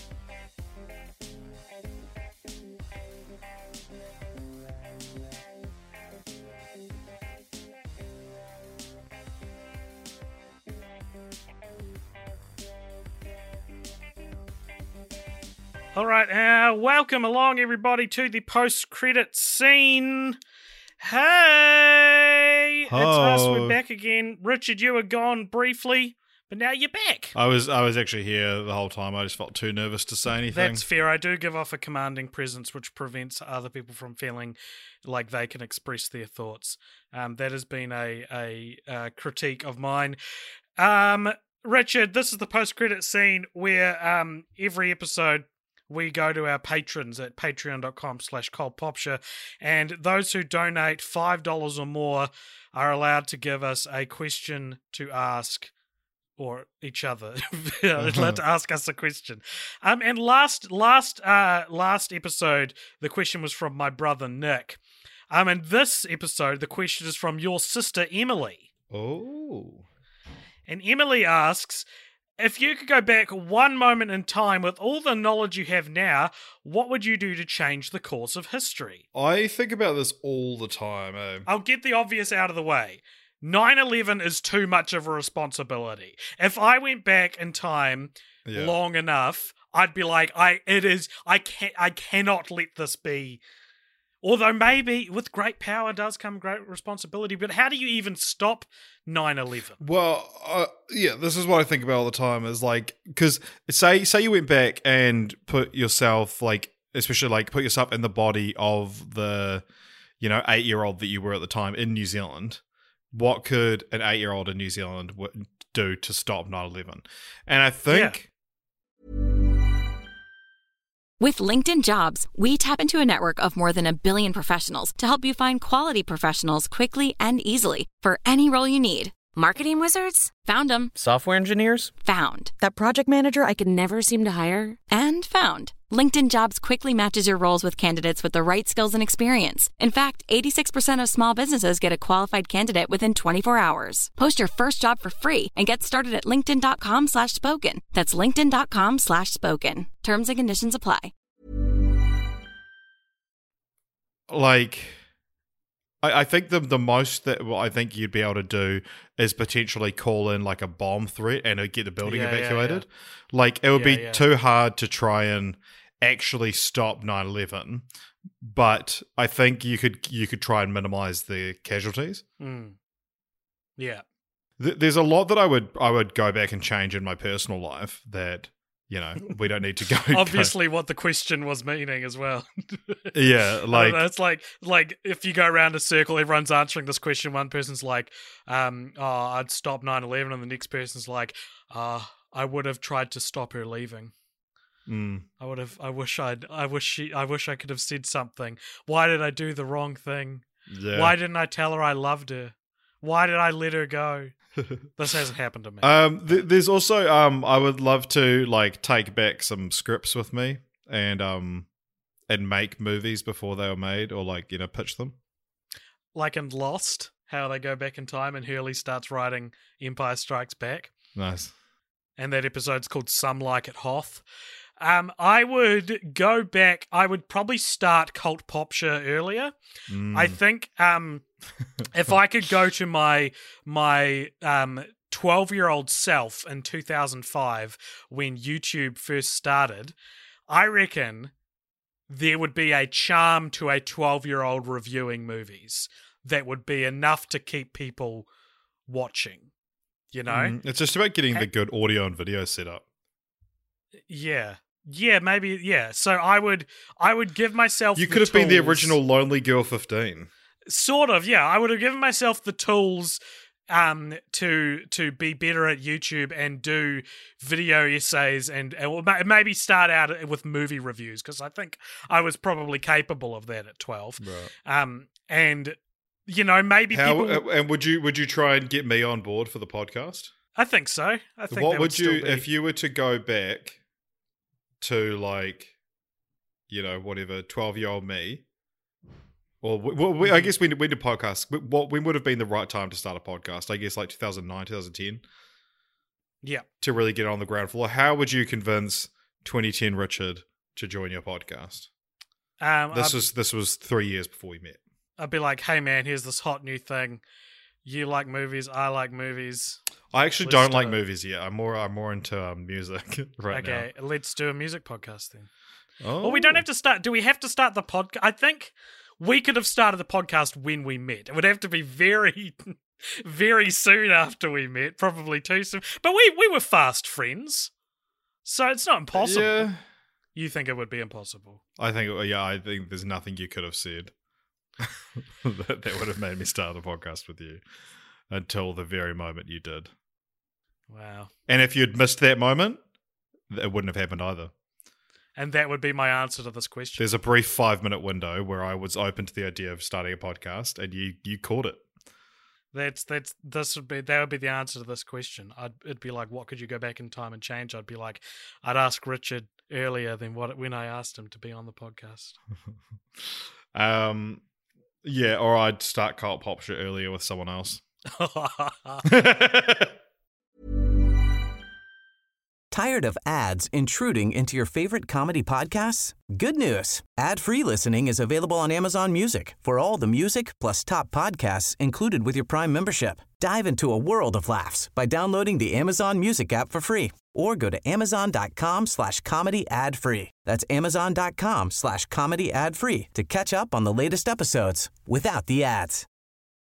All right, uh, welcome along everybody to the post-credit scene. Hey, it's us. We're Hi. back again. Richard, you were gone briefly, But now you're back. I was I was actually here the whole time. I just felt too nervous to say anything. That's fair. I do give off a commanding presence, which prevents other people from feeling like they can express their thoughts. Um, that has been a, a, a critique of mine. Um, Richard, this is the post-credit scene where um, every episode we go to our patrons at patreon.com slash cultpopture, and those who donate five dollars or more are allowed to give us a question to ask, or each other, allowed to ask us a question. Um, and last last uh last episode, the question was from my brother Nick. Um, and this episode, the question is from your sister Emily. Oh. And Emily asks, if you could go back one moment in time with all the knowledge you have now, what would you do to change the course of history? I think about this all the time. Eh? I'll get the obvious out of the way. nine eleven is too much of a responsibility. If I went back in time Yeah. long enough, I'd be like, I it is I can I cannot let this be. Although maybe with great power does come great responsibility, but how do you even stop nine eleven? Well, uh, yeah, this is what I think about all the time. Is like, because say say you went back and put yourself, like, especially like put yourself in the body of the, you know, eight year old that you were at the time in New Zealand. What could an eight year old in New Zealand w- do to stop nine eleven? And I think. With LinkedIn Jobs, we tap into a network of more than a billion professionals to help you find quality professionals quickly and easily for any role you need. Marketing wizards? Found them. Software engineers? Found. That project manager I could never seem to hire? And found. LinkedIn Jobs quickly matches your roles with candidates with the right skills and experience. In fact, eighty-six percent of small businesses get a qualified candidate within twenty-four hours. Post your first job for free and get started at linkedin.com slash spoken. That's linkedin.com slash spoken. Terms and conditions apply. Like, I, I think the the most that well, I think you'd be able to do is potentially call in like a bomb threat and uh, get the building Yeah, yeah, evacuated. yeah. Like, it would Yeah, be yeah. too hard to try and actually stop nine eleven, but I think you could you could try and minimize the casualties. Mm. Yeah. Th- There's a lot that I would I would go back and change in my personal life that, you know, we don't need to go. Obviously, what the question was meaning as well. go- yeah, I don't like know, it's like like if you go around a circle, everyone's answering this question. One person's like, um, "Oh, I'd stop nine eleven," and the next person's like, "Uh, I would have tried to stop her leaving. mm, I would have. I wish I'd. I wish she. I wish I could have said something. Why did I do the wrong thing? yeah. Why didn't I tell her I loved her? Why did I let her go? This hasn't happened to me. Um, th- there's also um, I would love to like take back some scripts with me and um, and make movies before they were made, or like, you know, pitch them. Like in Lost, how they go back in time and Hurley starts writing Empire Strikes Back. Nice. And that episode's called Some Like It Hoth. Um, I would go back. I would probably start Cult Popture earlier. Mm. I think um, if I could go to my my um twelve-year-old self in two thousand five when YouTube first started, I reckon there would be a charm to a twelve-year-old reviewing movies that would be enough to keep people watching. You know? Mm, it's just about getting Ha- the good audio and video set up. Yeah. Yeah, maybe yeah. So I would I would give myself You the could have been the tools- original Lonely Girl fifteen. Sort of, yeah. I would have given myself the tools um to to be better at YouTube and do video essays and, and well, ma- maybe start out with movie reviews, because I think I was probably capable of that at twelve. Right. Um and you know, maybe How people uh, and would you would you try and get me on board for the podcast? I think so. I think What that would still you be- if you were to go back to, like, you know, whatever, twelve year old me? Well, we, well we, I guess when when did podcasts? What when would have been the right time to start a podcast? I guess like two thousand nine, two thousand ten, Yeah. to really get on the ground floor. How would you convince twenty ten Richard to join your podcast? Um This I'd, was this was three years before we met. I'd be like, "Hey man, here's this hot new thing. You like movies, I like movies. I actually Let's don't do like it." movies yet. I'm more I'm more into um, music right Okay, let's do a music podcast then." now. Oh, Well, we don't have to start. Do we have to start the podcast? I think we could have started the podcast when we met. It would have to be very. very soon after we met, probably too soon. But we, we were fast friends, so it's not impossible. Yeah. You think it would be impossible? I think, yeah, I think there's nothing you could have said that, that would have made me start the podcast with you until the very moment you did. Wow. And if you'd missed that moment, it wouldn't have happened either. And that would be my answer to this question. There's a brief five-minute window where I was open to the idea of starting a podcast, and you you caught it. That's that's this would be that would be the answer to this question. I'd it'd be like, what could you go back in time and change? I'd be like, I'd ask Richard earlier than what when I asked him to be on the podcast. um, yeah, or I'd start Cult Pop Shit earlier with someone else. Tired of ads intruding into your favorite comedy podcasts? Good news. Ad-free listening is available on Amazon Music for all the music plus top podcasts included with your Prime membership. Dive into a world of laughs by downloading the Amazon Music app for free or go to amazon.com slash comedy ad free. That's amazon.com slash comedy ad free to catch up on the latest episodes without the ads.